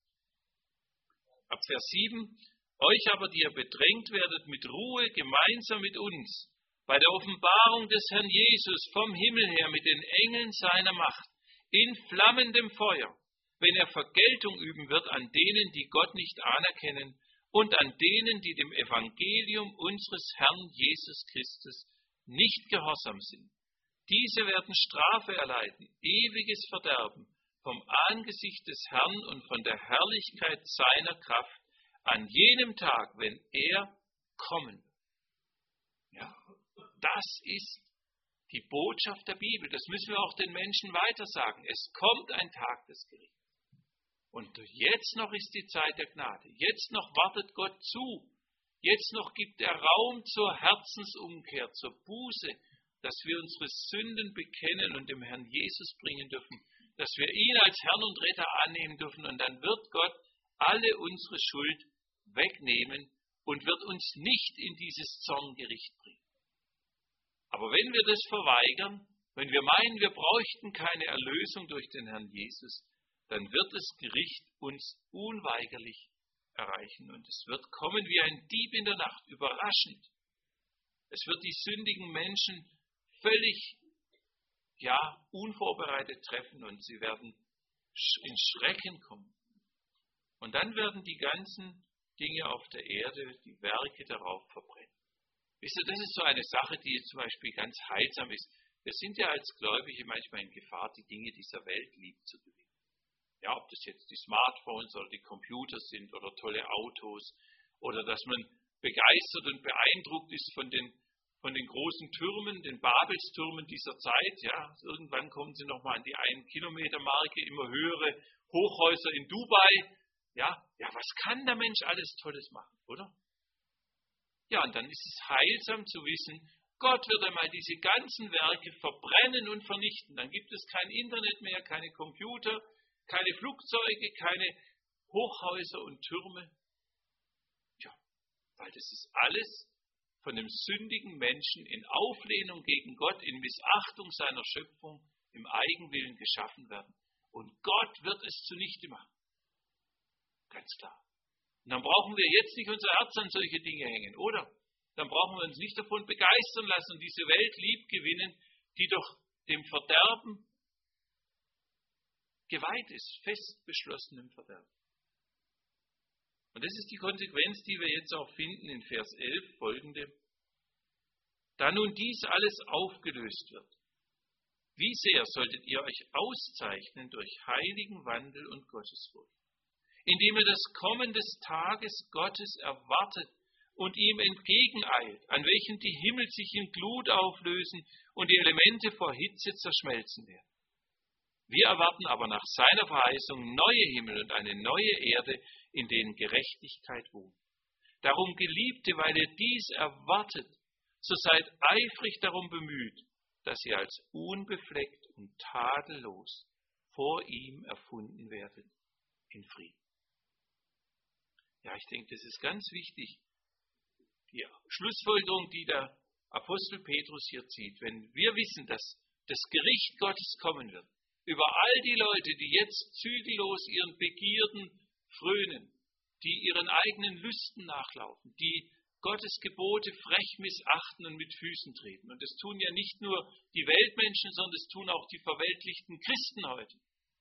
ab Vers 7, euch aber, die ihr bedrängt werdet, mit Ruhe gemeinsam mit uns, bei der Offenbarung des Herrn Jesus vom Himmel her mit den Engeln seiner Macht, in flammendem Feuer, wenn er Vergeltung üben wird an denen, die Gott nicht anerkennen und an denen, die dem Evangelium unseres Herrn Jesus Christus nicht gehorsam sind. Diese werden Strafe erleiden, ewiges Verderben vom Angesicht des Herrn und von der Herrlichkeit seiner Kraft an jenem Tag, wenn er kommen wird. Ja, das ist die Botschaft der Bibel. Das müssen wir auch den Menschen weitersagen. Es kommt ein Tag des Gerichts. Und jetzt noch ist die Zeit der Gnade. Jetzt noch wartet Gott zu. Jetzt noch gibt er Raum zur Herzensumkehr, zur Buße, dass wir unsere Sünden bekennen und dem Herrn Jesus bringen dürfen, dass wir ihn als Herrn und Retter annehmen dürfen. Und dann wird Gott alle unsere Schuld wegnehmen und wird uns nicht in dieses Zorngericht bringen. Aber wenn wir das verweigern, wenn wir meinen, wir bräuchten keine Erlösung durch den Herrn Jesus, dann wird das Gericht uns unweigerlich erreichen und es wird kommen wie ein Dieb in der Nacht, überraschend. Es wird die sündigen Menschen völlig, unvorbereitet treffen und sie werden in Schrecken kommen. Und dann werden die ganzen Dinge auf der Erde, die Werke darauf verbrennen. Wisst ihr, das ist so eine Sache, die zum Beispiel ganz heilsam ist. Wir sind ja als Gläubige manchmal in Gefahr, die Dinge dieser Welt lieb zu gewinnen. Ja, ob das jetzt die Smartphones oder die Computer sind oder tolle Autos oder dass man begeistert und beeindruckt ist von von den großen Türmen, den Babelstürmen dieser Zeit. Ja, irgendwann kommen sie nochmal an die 1-Kilometer-Marke, immer höhere Hochhäuser in Dubai. Ja, was kann der Mensch alles Tolles machen, oder? Ja, und dann ist es heilsam zu wissen, Gott wird einmal diese ganzen Werke verbrennen und vernichten. Dann gibt es kein Internet mehr, keine Computer, keine Flugzeuge, keine Hochhäuser und Türme. Ja, weil das ist alles von dem sündigen Menschen in Auflehnung gegen Gott, in Missachtung seiner Schöpfung, im Eigenwillen geschaffen werden. Und Gott wird es zunichte machen. Ganz klar. Und dann brauchen wir jetzt nicht unser Herz an solche Dinge hängen, oder? Dann brauchen wir uns nicht davon begeistern lassen und diese Welt lieb gewinnen, die doch dem Verderben geweiht ist, fest beschlossenem Verderben. Und das ist die Konsequenz, die wir jetzt auch finden in Vers 11, folgende. Da nun dies alles aufgelöst wird, wie sehr solltet ihr euch auszeichnen durch heiligen Wandel und Gottesfurcht, indem ihr das Kommen des Tages Gottes erwartet und ihm entgegeneilt, an welchem die Himmel sich in Glut auflösen und die Elemente vor Hitze zerschmelzen werden. Wir erwarten aber nach seiner Verheißung neue Himmel und eine neue Erde, in denen Gerechtigkeit wohnt. Darum, Geliebte, weil ihr dies erwartet, so seid eifrig darum bemüht, dass ihr als unbefleckt und tadellos vor ihm erfunden werdet in Frieden. Ja, ich denke, das ist ganz wichtig. Die Schlussfolgerung, die der Apostel Petrus hier zieht, wenn wir wissen, dass das Gericht Gottes kommen wird, über all die Leute, die jetzt zügellos ihren Begierden frönen, die ihren eigenen Lüsten nachlaufen, die Gottes Gebote frech missachten und mit Füßen treten. Und das tun ja nicht nur die Weltmenschen, sondern das tun auch die verweltlichten Christen heute.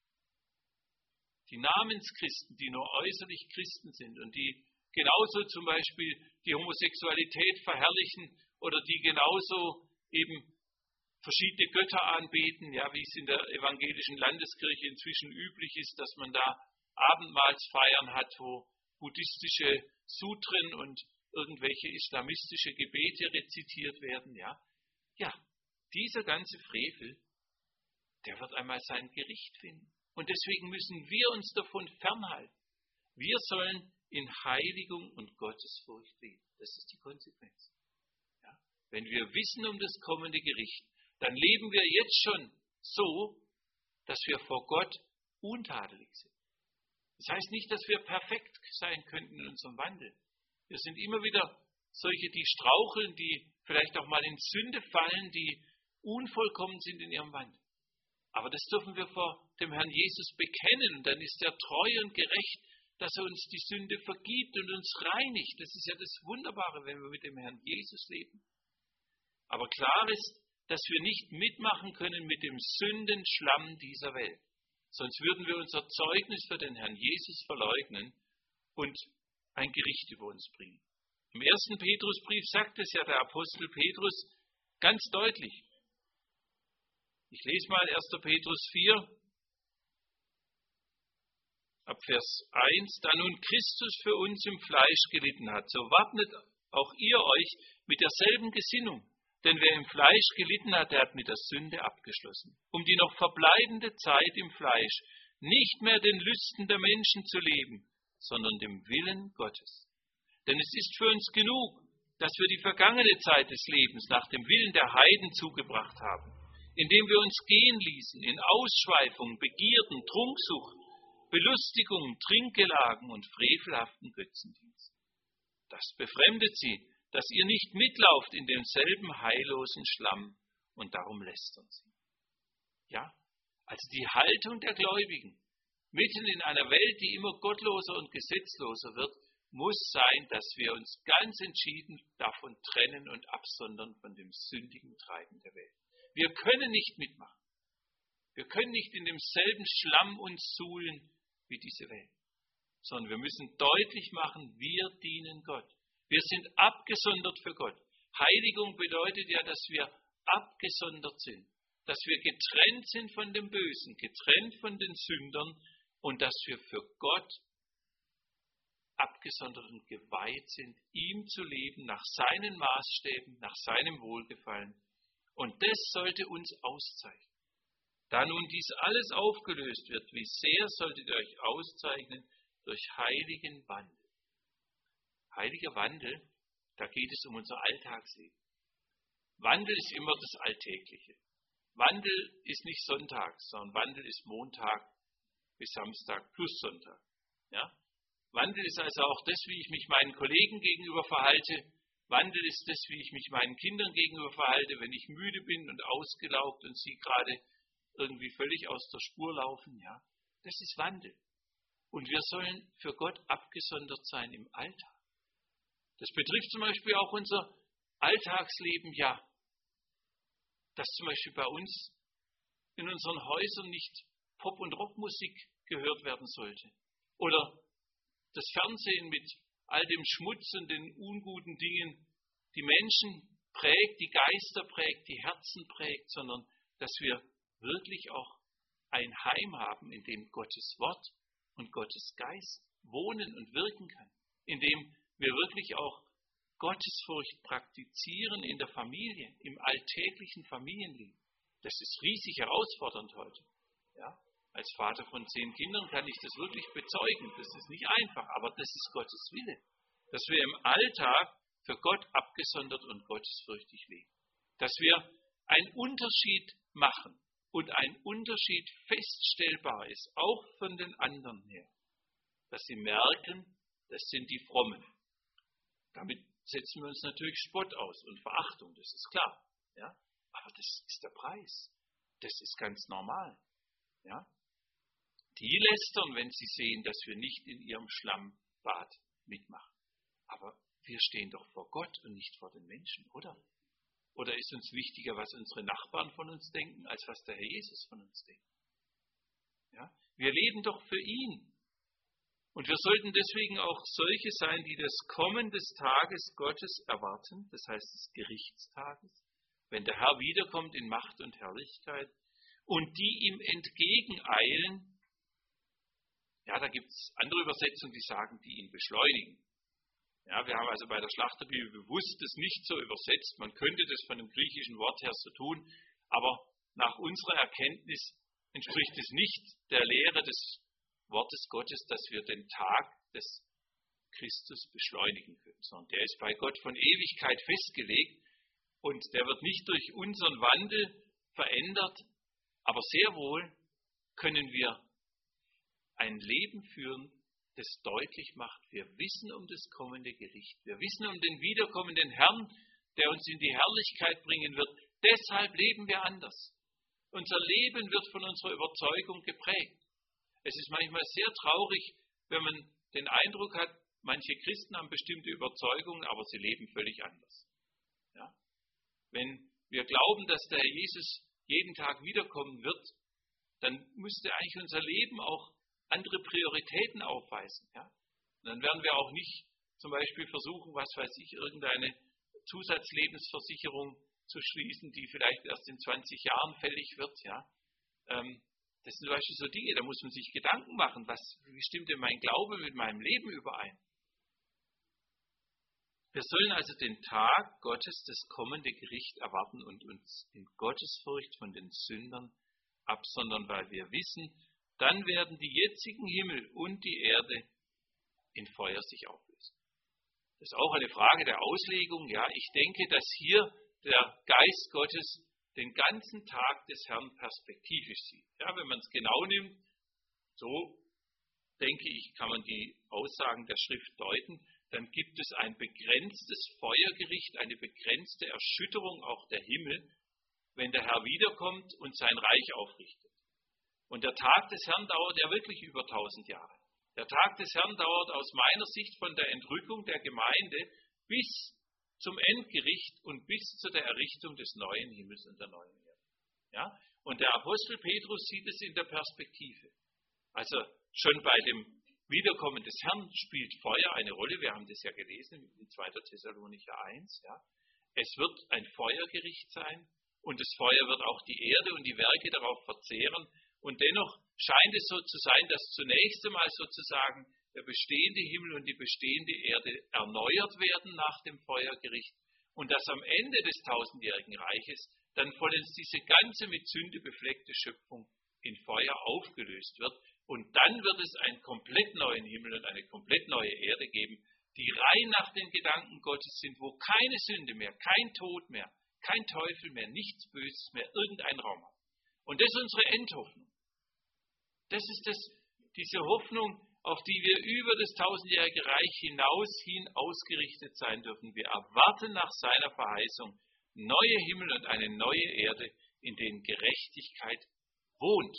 Die Namenschristen, die nur äußerlich Christen sind und die genauso zum Beispiel die Homosexualität verherrlichen oder die genauso eben verschiedene Götter anbeten, ja, wie es in der evangelischen Landeskirche inzwischen üblich ist, dass man da Abendmahlsfeiern hat, wo buddhistische Sutren und irgendwelche islamistische Gebete rezitiert werden, ja. Ja, dieser ganze Frevel, der wird einmal sein Gericht finden. Und deswegen müssen wir uns davon fernhalten. Wir sollen in Heiligung und Gottesfurcht leben. Das ist die Konsequenz. Ja? Wenn wir wissen um das kommende Gericht, dann leben wir jetzt schon so, dass wir vor Gott untadelig sind. Das heißt nicht, dass wir perfekt sein könnten in unserem Wandel. Wir sind immer wieder solche, die straucheln, die vielleicht auch mal in Sünde fallen, die unvollkommen sind in ihrem Wandel. Aber das dürfen wir vor dem Herrn Jesus bekennen und dann ist er treu und gerecht, dass er uns die Sünde vergibt und uns reinigt. Das ist ja das Wunderbare, wenn wir mit dem Herrn Jesus leben. Aber klar ist, dass wir nicht mitmachen können mit dem Sündenschlamm dieser Welt. Sonst würden wir unser Zeugnis für den Herrn Jesus verleugnen und ein Gericht über uns bringen. Im 1. Petrusbrief sagt es ja der Apostel Petrus ganz deutlich. Ich lese mal 1. Petrus 4, ab Vers 1. Da nun Christus für uns im Fleisch gelitten hat, so wappnet auch ihr euch mit derselben Gesinnung. Denn wer im Fleisch gelitten hat, der hat mit der Sünde abgeschlossen, um die noch verbleibende Zeit im Fleisch nicht mehr den Lüsten der Menschen zu leben, sondern dem Willen Gottes. Denn es ist für uns genug, dass wir die vergangene Zeit des Lebens nach dem Willen der Heiden zugebracht haben, indem wir uns gehen ließen in Ausschweifung, Begierden, Trunksucht, Belustigung, Trinkgelagen und frevelhaften Götzendienst. Das befremdet sie, dass ihr nicht mitlauft in demselben heillosen Schlamm und darum lästern sie. Ja, also die Haltung der Gläubigen, mitten in einer Welt, die immer gottloser und gesetzloser wird, muss sein, dass wir uns ganz entschieden davon trennen und absondern von dem sündigen Treiben der Welt. Wir können nicht mitmachen. Wir können nicht in demselben Schlamm uns suhlen wie diese Welt, sondern wir müssen deutlich machen, wir dienen Gott. Wir sind abgesondert für Gott. Heiligung bedeutet ja, dass wir abgesondert sind, dass wir getrennt sind von dem Bösen, getrennt von den Sündern und dass wir für Gott abgesondert und geweiht sind, ihm zu leben, nach seinen Maßstäben, nach seinem Wohlgefallen. Und das sollte uns auszeichnen. Da nun dies alles aufgelöst wird, wie sehr solltet ihr euch auszeichnen durch heiligen Wandel. Heiliger Wandel, da geht es um unser Alltagsleben. Wandel ist immer das Alltägliche. Wandel ist nicht Sonntag, sondern Wandel ist Montag bis Samstag plus Sonntag. Ja? Wandel ist also auch das, wie ich mich meinen Kollegen gegenüber verhalte. Wandel ist das, wie ich mich meinen Kindern gegenüber verhalte, wenn ich müde bin und ausgelaugt und sie gerade irgendwie völlig aus der Spur laufen. Ja? Das ist Wandel. Und wir sollen für Gott abgesondert sein im Alltag. Das betrifft zum Beispiel auch unser Alltagsleben, ja. Dass zum Beispiel bei uns in unseren Häusern nicht Pop- und Rockmusik gehört werden sollte. Oder das Fernsehen mit all dem Schmutz und den unguten Dingen die Menschen prägt, die Geister prägt, die Herzen prägt, sondern dass wir wirklich auch ein Heim haben, in dem Gottes Wort und Gottes Geist wohnen und wirken kann, in dem wir wirklich auch Gottesfurcht praktizieren in der Familie, im alltäglichen Familienleben. Das ist riesig herausfordernd heute. Ja? Als Vater von 10 Kindern kann ich das wirklich bezeugen. Das ist nicht einfach, aber das ist Gottes Wille. Dass wir im Alltag für Gott abgesondert und gottesfürchtig leben. Dass wir einen Unterschied machen und ein Unterschied feststellbar ist, auch von den anderen her. Dass sie merken, das sind die Frommen. Damit setzen wir uns natürlich Spott aus und Verachtung, das ist klar. Ja? Aber das ist der Preis. Das ist ganz normal. Ja? Die lästern, wenn sie sehen, dass wir nicht in ihrem Schlammbad mitmachen. Aber wir stehen doch vor Gott und nicht vor den Menschen, oder? Oder ist uns wichtiger, was unsere Nachbarn von uns denken, als was der Herr Jesus von uns denkt? Ja? Wir leben doch für ihn. Und wir sollten deswegen auch solche sein, die das Kommen des Tages Gottes erwarten, das heißt des Gerichtstages, wenn der Herr wiederkommt in Macht und Herrlichkeit, und die ihm entgegeneilen. Ja, da gibt es andere Übersetzungen, die sagen, die ihn beschleunigen. Ja, wir haben also bei der Schlachterbibel bewusst das nicht so übersetzt. Man könnte das von dem griechischen Wort her so tun, aber nach unserer Erkenntnis entspricht es nicht der Lehre des Wortes Gottes, dass wir den Tag des Christus beschleunigen können, sondern der ist bei Gott von Ewigkeit festgelegt und der wird nicht durch unseren Wandel verändert, aber sehr wohl können wir ein Leben führen, das deutlich macht, wir wissen um das kommende Gericht, wir wissen um den wiederkommenden Herrn, der uns in die Herrlichkeit bringen wird, deshalb leben wir anders. Unser Leben wird von unserer Überzeugung geprägt. Es ist manchmal sehr traurig, wenn man den Eindruck hat, manche Christen haben bestimmte Überzeugungen, aber sie leben völlig anders. Ja? Wenn wir glauben, dass der Herr Jesus jeden Tag wiederkommen wird, dann müsste eigentlich unser Leben auch andere Prioritäten aufweisen. Ja? Und dann werden wir auch nicht zum Beispiel versuchen, was weiß ich, irgendeine Zusatzlebensversicherung zu schließen, die vielleicht erst in 20 Jahren fällig wird. Ja? Das sind zum Beispiel so Dinge, da muss man sich Gedanken machen, wie stimmt denn mein Glaube mit meinem Leben überein? Wir sollen also den Tag Gottes, das kommende Gericht erwarten und uns in Gottesfurcht von den Sündern absondern, weil wir wissen, dann werden die jetzigen Himmel und die Erde in Feuer sich auflösen. Das ist auch eine Frage der Auslegung. Ja, ich denke, dass hier der Geist Gottes den ganzen Tag des Herrn perspektivisch sieht. Ja, wenn man es genau nimmt, so denke ich, kann man die Aussagen der Schrift deuten, dann gibt es ein begrenztes Feuergericht, eine begrenzte Erschütterung auch der Himmel, wenn der Herr wiederkommt und sein Reich aufrichtet. Und der Tag des Herrn dauert ja wirklich über 1000 Jahre. Der Tag des Herrn dauert aus meiner Sicht von der Entrückung der Gemeinde bis zum Endgericht und bis zu der Errichtung des neuen Himmels und der neuen Erde. Ja? Und der Apostel Petrus sieht es in der Perspektive. Also schon bei dem Wiederkommen des Herrn spielt Feuer eine Rolle. Wir haben das ja gelesen in 2. Thessalonicher 1. Ja? Es wird ein Feuergericht sein und das Feuer wird auch die Erde und die Werke darauf verzehren. Und dennoch scheint es so zu sein, dass zunächst einmal sozusagen der bestehende Himmel und die bestehende Erde erneuert werden nach dem Feuergericht und dass am Ende des tausendjährigen Reiches dann vollends diese ganze mit Sünde befleckte Schöpfung in Feuer aufgelöst wird. Und dann wird es einen komplett neuen Himmel und eine komplett neue Erde geben, die rein nach den Gedanken Gottes sind, wo keine Sünde mehr, kein Tod mehr, kein Teufel mehr, nichts Böses mehr, irgendein Raum hat. Und das ist unsere Endhoffnung. Das ist diese Hoffnung, auf die wir über das tausendjährige Reich hin ausgerichtet sein dürfen. Wir erwarten nach seiner Verheißung neue Himmel und eine neue Erde, in denen Gerechtigkeit wohnt.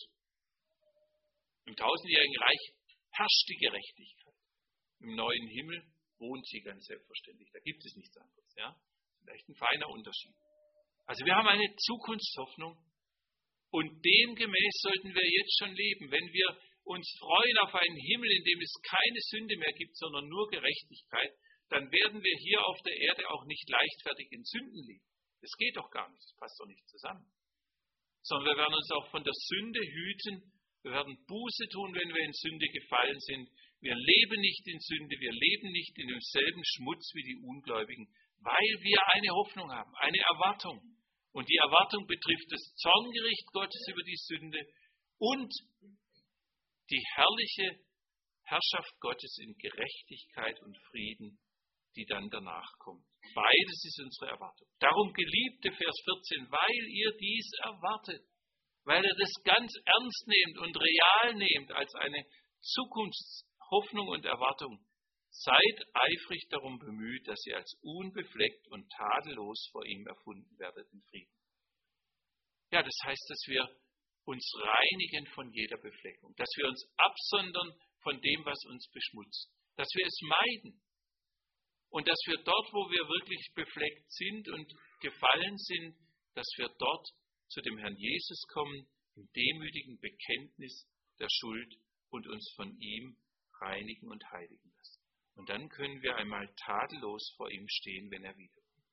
Im tausendjährigen Reich herrscht die Gerechtigkeit. Im neuen Himmel wohnt sie ganz selbstverständlich. Da gibt es nichts anderes. Ja? Vielleicht ein feiner Unterschied. Also wir haben eine Zukunftshoffnung und demgemäß sollten wir jetzt schon leben. Wenn wir uns freuen auf einen Himmel, in dem es keine Sünde mehr gibt, sondern nur Gerechtigkeit, dann werden wir hier auf der Erde auch nicht leichtfertig in Sünden leben. Das geht doch gar nicht, das passt doch nicht zusammen. Sondern wir werden uns auch von der Sünde hüten. Wir werden Buße tun, wenn wir in Sünde gefallen sind. Wir leben nicht in Sünde, wir leben nicht in demselben Schmutz wie die Ungläubigen, weil wir eine Hoffnung haben, eine Erwartung. Und die Erwartung betrifft das Zorngericht Gottes über die Sünde und die herrliche Herrschaft Gottes in Gerechtigkeit und Frieden, die dann danach kommt. Beides ist unsere Erwartung. Darum, Geliebte, Vers 14, weil ihr dies erwartet, weil ihr das ganz ernst nehmt und real nehmt als eine Zukunftshoffnung und Erwartung, seid eifrig darum bemüht, dass ihr als unbefleckt und tadellos vor ihm erfunden werdet in Frieden. Ja, das heißt, dass wir uns reinigen von jeder Befleckung, dass wir uns absondern von dem, was uns beschmutzt, dass wir es meiden und dass wir dort, wo wir wirklich befleckt sind und gefallen sind, dass wir dort zu dem Herrn Jesus kommen, im demütigen Bekenntnis der Schuld und uns von ihm reinigen und heiligen lassen. Und dann können wir einmal tadellos vor ihm stehen, wenn er wiederkommt.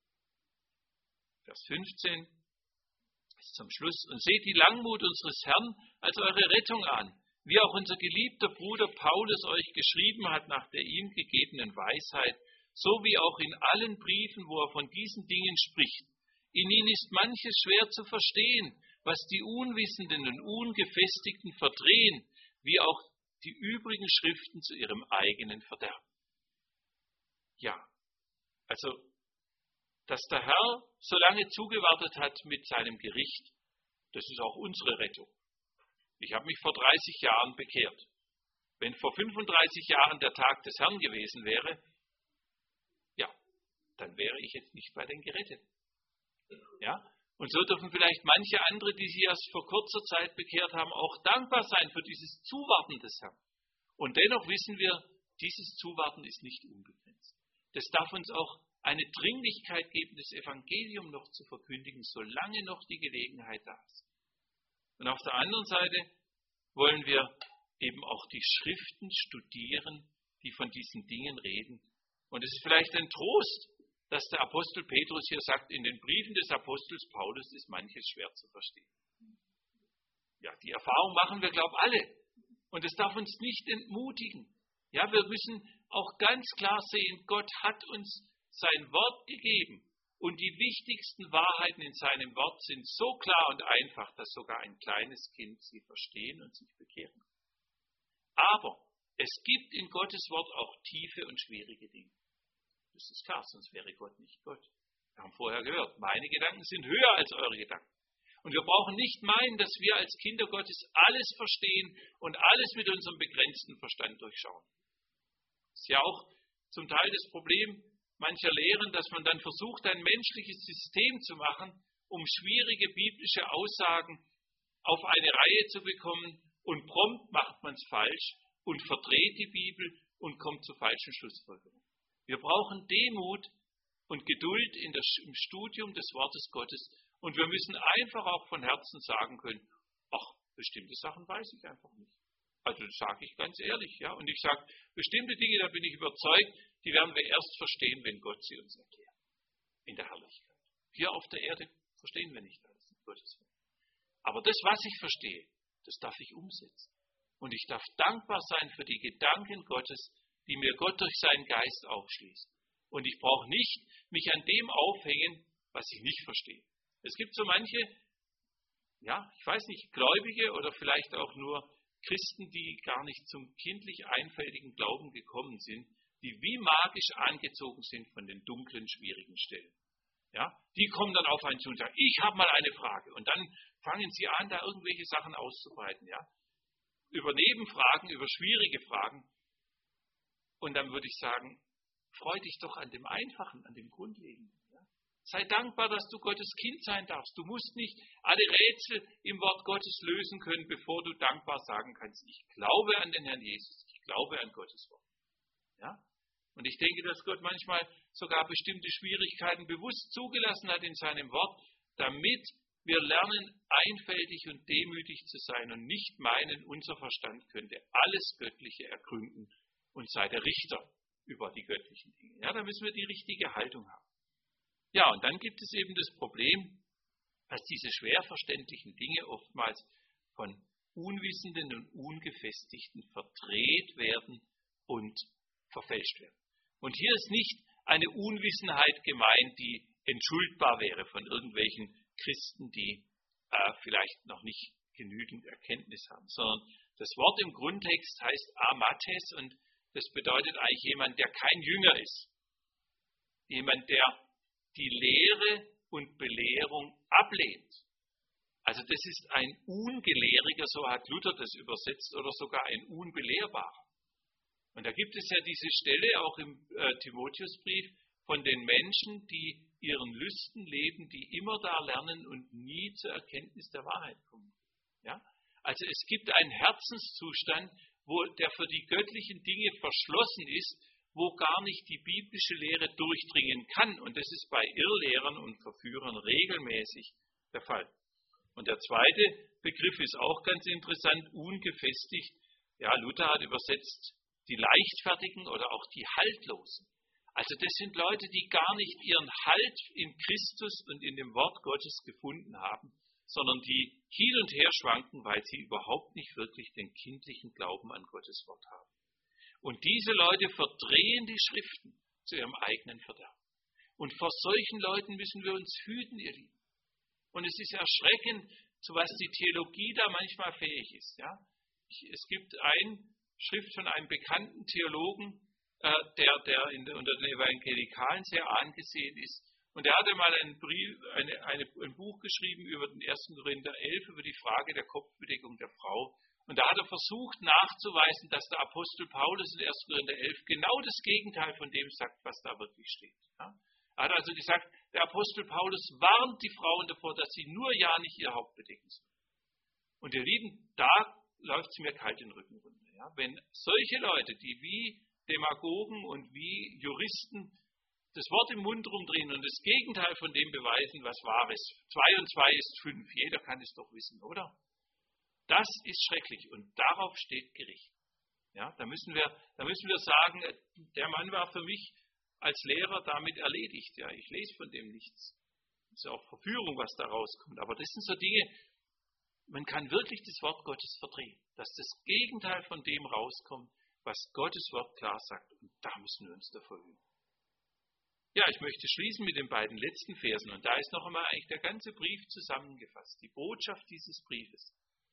Vers 15 ist zum Schluss. Und seht die Langmut unseres Herrn als eure Rettung an, wie auch unser geliebter Bruder Paulus euch geschrieben hat nach der ihm gegebenen Weisheit, so wie auch in allen Briefen, wo er von diesen Dingen spricht. In ihnen ist manches schwer zu verstehen, was die Unwissenden und Ungefestigten verdrehen, wie auch die übrigen Schriften zu ihrem eigenen Verderben. Ja, also, dass der Herr so lange zugewartet hat mit seinem Gericht, das ist auch unsere Rettung. Ich habe mich vor 30 Jahren bekehrt. Wenn vor 35 Jahren der Tag des Herrn gewesen wäre, ja, dann wäre ich jetzt nicht bei den Geretteten. Ja? Und so dürfen vielleicht manche andere, die sich erst vor kurzer Zeit bekehrt haben, auch dankbar sein für dieses Zuwarten des Herrn. Und dennoch wissen wir, dieses Zuwarten ist nicht unbegrenzt. Das darf uns auch eine Dringlichkeit geben, das Evangelium noch zu verkündigen, solange noch die Gelegenheit da ist. Und auf der anderen Seite wollen wir eben auch die Schriften studieren, die von diesen Dingen reden. Und es ist vielleicht ein Trost, dass der Apostel Petrus hier sagt, in den Briefen des Apostels Paulus ist manches schwer zu verstehen. Ja, die Erfahrung machen wir, glaube ich, alle. Und es darf uns nicht entmutigen. Ja, wir müssen auch ganz klar sehen, Gott hat uns sein Wort gegeben. Und die wichtigsten Wahrheiten in seinem Wort sind so klar und einfach, dass sogar ein kleines Kind sie verstehen und sich bekehren kann. Aber es gibt in Gottes Wort auch tiefe und schwierige Dinge. Das ist klar, sonst wäre Gott nicht Gott. Wir haben vorher gehört, meine Gedanken sind höher als eure Gedanken. Und wir brauchen nicht meinen, dass wir als Kinder Gottes alles verstehen und alles mit unserem begrenzten Verstand durchschauen. Das ist ja auch zum Teil das Problem mancher Lehren, dass man dann versucht, ein menschliches System zu machen, um schwierige biblische Aussagen auf eine Reihe zu bekommen, und prompt macht man es falsch und verdreht die Bibel und kommt zu falschen Schlussfolgerungen. Wir brauchen Demut und Geduld im Studium des Wortes Gottes, und wir müssen einfach auch von Herzen sagen können, ach, bestimmte Sachen weiß ich einfach nicht. Also das sage ich ganz ehrlich, ja. Und ich sage, bestimmte Dinge, da bin ich überzeugt, die werden wir erst verstehen, wenn Gott sie uns erklärt. In der Herrlichkeit. Hier auf der Erde verstehen wir nicht alles in Gottes Wort. Aber das, was ich verstehe, Das darf ich umsetzen. Und ich darf dankbar sein für die Gedanken Gottes, die mir Gott durch seinen Geist aufschließt. Und ich brauche nicht mich an dem aufhängen, was ich nicht verstehe. Es gibt so manche, ich weiß nicht, Gläubige oder vielleicht auch nur Christen, die gar nicht zum kindlich einfältigen Glauben gekommen sind, die wie magisch angezogen sind von den dunklen, schwierigen Stellen. Ja, die kommen dann auf einen zu und sagen, ich habe mal eine Frage. Und dann fangen sie an, da irgendwelche Sachen auszubreiten. Ja? Über Nebenfragen, über schwierige Fragen. Und dann würde ich sagen, freu dich doch an dem Einfachen, an dem Grundlegenden. Ja? Sei dankbar, dass du Gottes Kind sein darfst. Du musst nicht alle Rätsel im Wort Gottes lösen können, bevor du dankbar sagen kannst, ich glaube an den Herrn Jesus, ich glaube an Gottes Wort. Ja? Und ich denke, dass Gott manchmal sogar bestimmte Schwierigkeiten bewusst zugelassen hat in seinem Wort, damit wir lernen, einfältig und demütig zu sein und nicht meinen, unser Verstand könnte alles Göttliche ergründen und sei der Richter über die göttlichen Dinge. Ja, da müssen wir die richtige Haltung haben. Ja, und dann gibt es eben das Problem, dass diese schwer verständlichen Dinge oftmals von Unwissenden und Ungefestigten verdreht werden und verfälscht werden. Und hier ist nicht eine Unwissenheit gemeint, die entschuldbar wäre von irgendwelchen Christen, die vielleicht noch nicht genügend Erkenntnis haben, sondern das Wort im Grundtext heißt Amates und das bedeutet eigentlich jemand, der kein Jünger ist. Jemand, der die Lehre und Belehrung ablehnt. Also das ist ein Ungelehriger, so hat Luther das übersetzt, oder sogar ein Unbelehrbarer. Und da gibt es ja diese Stelle auch im Timotheusbrief von den Menschen, die ihren Lüsten leben, die immer da lernen und nie zur Erkenntnis der Wahrheit kommen. Ja? Also es gibt einen Herzenszustand, der für die göttlichen Dinge verschlossen ist, wo gar nicht die biblische Lehre durchdringen kann. Und das ist bei Irrlehrern und Verführern regelmäßig der Fall. Und der zweite Begriff ist auch ganz interessant, ungefestigt. Ja, Luther hat übersetzt die Leichtfertigen oder auch die Haltlosen. Also das sind Leute, die gar nicht ihren Halt in Christus und in dem Wort Gottes gefunden haben, sondern die hin und her schwanken, weil sie überhaupt nicht wirklich den kindlichen Glauben an Gottes Wort haben. Und diese Leute verdrehen die Schriften zu ihrem eigenen Verderben. Und vor solchen Leuten müssen wir uns hüten, ihr Lieben. Und es ist erschreckend, zu was die Theologie da manchmal fähig ist. Ja? Es gibt eine Schrift von einem bekannten Theologen, der unter den Evangelikalen sehr angesehen ist. Und er hatte mal ein Buch geschrieben über den 1. Korinther 11, über die Frage der Kopfbedeckung der Frau. Und da hat er versucht nachzuweisen, dass der Apostel Paulus in 1. Korinther 11 genau das Gegenteil von dem sagt, was da wirklich steht. Ja? Er hat also gesagt, der Apostel Paulus warnt die Frauen davor, dass sie nur ja nicht ihr Haupt bedecken sollen. Und ihr Lieben, da läuft es mir kalt den Rücken runter. Ja? Wenn solche Leute, die wie Demagogen und wie Juristen das Wort im Mund rumdrehen und das Gegenteil von dem beweisen, was wahr ist. 2 und 2 ist 5. Jeder kann es doch wissen, oder? Das ist schrecklich und darauf steht Gericht. Ja, da müssen wir sagen, der Mann war für mich als Lehrer damit erledigt. Ja, ich lese von dem nichts. Es ist auch Verführung, was da rauskommt. Aber das sind so Dinge, man kann wirklich das Wort Gottes verdrehen, dass das Gegenteil von dem rauskommt, was Gottes Wort klar sagt. Und da müssen wir uns davor hüten. Ja, ich möchte schließen mit den beiden letzten Versen. Und da ist noch einmal eigentlich der ganze Brief zusammengefasst. Die Botschaft dieses Briefes.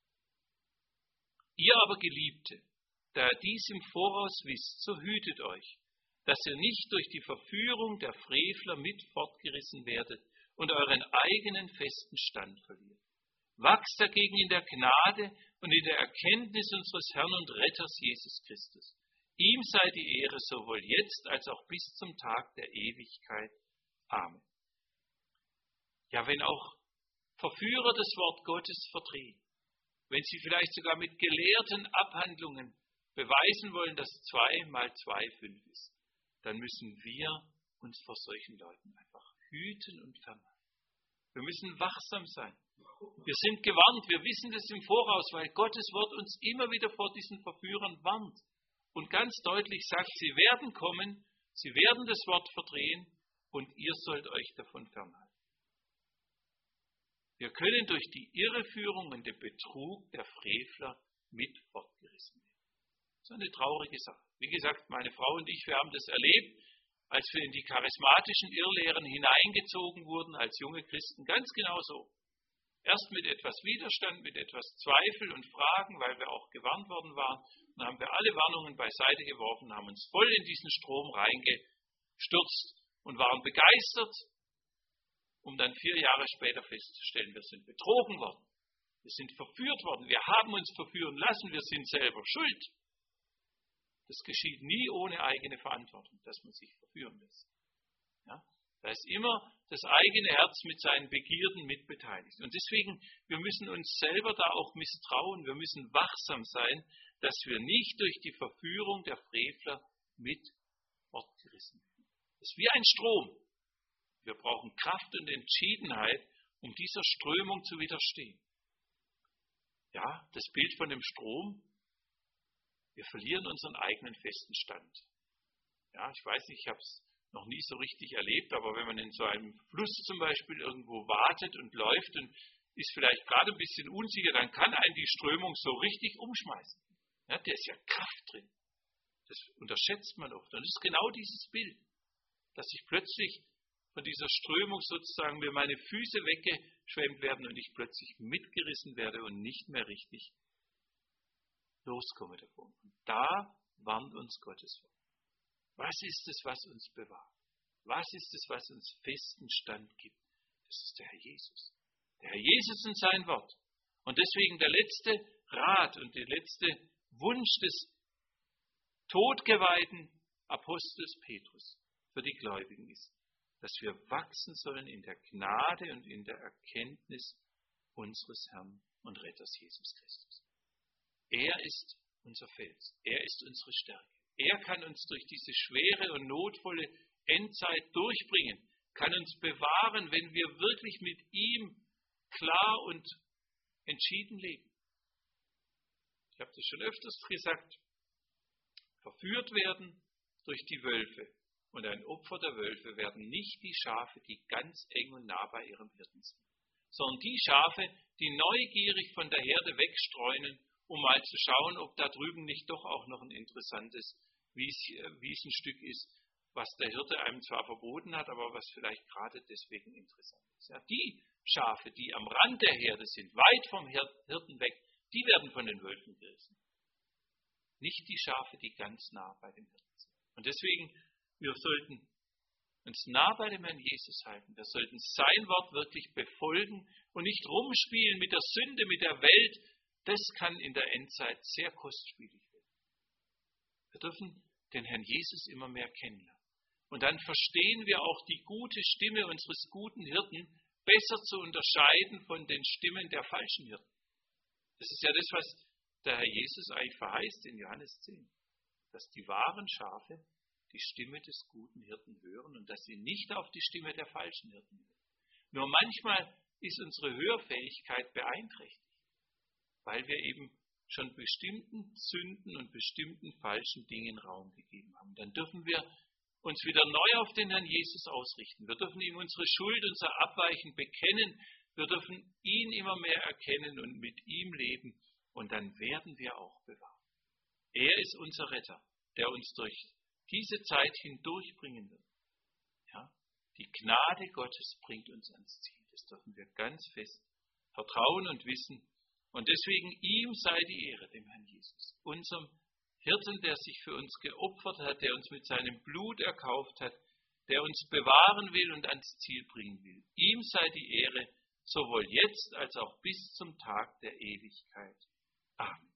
Ihr aber Geliebte, da ihr dies im Voraus wisst, so hütet euch, dass ihr nicht durch die Verführung der Frevler mit fortgerissen werdet und euren eigenen festen Stand verliert. Wachst dagegen in der Gnade und in der Erkenntnis unseres Herrn und Retters Jesus Christus. Ihm sei die Ehre sowohl jetzt als auch bis zum Tag der Ewigkeit. Amen. Ja, wenn auch Verführer das Wort Gottes verdrehen, wenn sie vielleicht sogar mit gelehrten Abhandlungen beweisen wollen, dass 2 mal 2 5 ist, dann müssen wir uns vor solchen Leuten einfach hüten und fernhalten. Wir müssen wachsam sein. Wir sind gewarnt, wir wissen das im Voraus, weil Gottes Wort uns immer wieder vor diesen Verführern warnt und ganz deutlich sagt, sie werden kommen, sie werden das Wort verdrehen und ihr sollt euch davon fernhalten. Wir können durch die Irreführung und den Betrug der Frevler mit fortgerissen werden. Das ist eine traurige Sache. Wie gesagt, meine Frau und ich, wir haben das erlebt, als wir in die charismatischen Irrlehren hineingezogen wurden als junge Christen, ganz genau so. Erst mit etwas Widerstand, mit etwas Zweifel und Fragen, weil wir auch gewarnt worden waren. Dann haben wir alle Warnungen beiseite geworfen, haben uns voll in diesen Strom reingestürzt und waren begeistert, um dann 4 Jahre später festzustellen, wir sind betrogen worden. Wir sind verführt worden. Wir haben uns verführen lassen. Wir sind selber schuld. Das geschieht nie ohne eigene Verantwortung, dass man sich verführen lässt. Ja? Da ist immer das eigene Herz mit seinen Begierden mitbeteiligt. Und deswegen, wir müssen uns selber da auch misstrauen. Wir müssen wachsam sein, dass wir nicht durch die Verführung der Frevler mit fortgerissen werden. Das ist wie ein Strom. Wir brauchen Kraft und Entschiedenheit, um dieser Strömung zu widerstehen. Ja, das Bild von dem Strom, wir verlieren unseren eigenen festen Stand. Ja, ich weiß nicht, ich habe es noch nie so richtig erlebt, aber wenn man in so einem Fluss zum Beispiel irgendwo wartet und läuft und ist vielleicht gerade ein bisschen unsicher, dann kann einen die Strömung so richtig umschmeißen. Ja, da ist ja Kraft drin. Das unterschätzt man oft. Und es ist genau dieses Bild, dass ich plötzlich von dieser Strömung sozusagen mir meine Füße weggeschwemmt werden und ich plötzlich mitgerissen werde und nicht mehr richtig loskomme davon. Und da warnt uns Gottes Wort. Was ist es, was uns bewahrt? Was ist es, was uns festen Stand gibt? Das ist der Herr Jesus. Der Herr Jesus und sein Wort. Und deswegen der letzte Rat und der letzte Wunsch des todgeweihten Apostels Petrus für die Gläubigen ist, dass wir wachsen sollen in der Gnade und in der Erkenntnis unseres Herrn und Retters Jesus Christus. Er ist unser Fels, er ist unsere Stärke. Er kann uns durch diese schwere und notvolle Endzeit durchbringen, kann uns bewahren, wenn wir wirklich mit ihm klar und entschieden leben. Ich habe das schon öfters gesagt, verführt werden durch die Wölfe. Und ein Opfer der Wölfe werden nicht die Schafe, die ganz eng und nah bei ihrem Hirten sind, sondern die Schafe, die neugierig von der Herde wegstreunen, um mal zu schauen, ob da drüben nicht doch auch noch ein interessantes Wiesenstück ist, was der Hirte einem zwar verboten hat, aber was vielleicht gerade deswegen interessant ist. Ja, die Schafe, die am Rand der Herde sind, weit vom Hirten weg, die werden von den Wölfen gerissen. Nicht die Schafe, die ganz nah bei dem Hirten sind. Und deswegen, wir sollten uns nah bei dem Herrn Jesus halten. Wir sollten sein Wort wirklich befolgen und nicht rumspielen mit der Sünde, mit der Welt. Das kann in der Endzeit sehr kostspielig werden. Wir dürfen den Herrn Jesus immer mehr kennenlernen. Und dann verstehen wir auch die gute Stimme unseres guten Hirten besser zu unterscheiden von den Stimmen der falschen Hirten. Das ist ja das, was der Herr Jesus eigentlich verheißt in Johannes 10, dass die wahren Schafe die Stimme des guten Hirten hören und dass sie nicht auf die Stimme der falschen Hirten hören. Nur manchmal ist unsere Hörfähigkeit beeinträchtigt, weil wir eben schon bestimmten Sünden und bestimmten falschen Dingen Raum gegeben haben. Dann dürfen wir uns wieder neu auf den Herrn Jesus ausrichten. Wir dürfen ihm unsere Schuld, unser Abweichen bekennen. Wir dürfen ihn immer mehr erkennen und mit ihm leben. Und dann werden wir auch bewahrt. Er ist unser Retter, der uns durch diese Zeit hindurchbringen wird. Ja, die Gnade Gottes bringt uns ans Ziel. Das dürfen wir ganz fest vertrauen und wissen. Und deswegen ihm sei die Ehre, dem Herrn Jesus, unserem Hirten, der sich für uns geopfert hat, der uns mit seinem Blut erkauft hat, der uns bewahren will und ans Ziel bringen will. Ihm sei die Ehre, sowohl jetzt als auch bis zum Tag der Ewigkeit. Amen.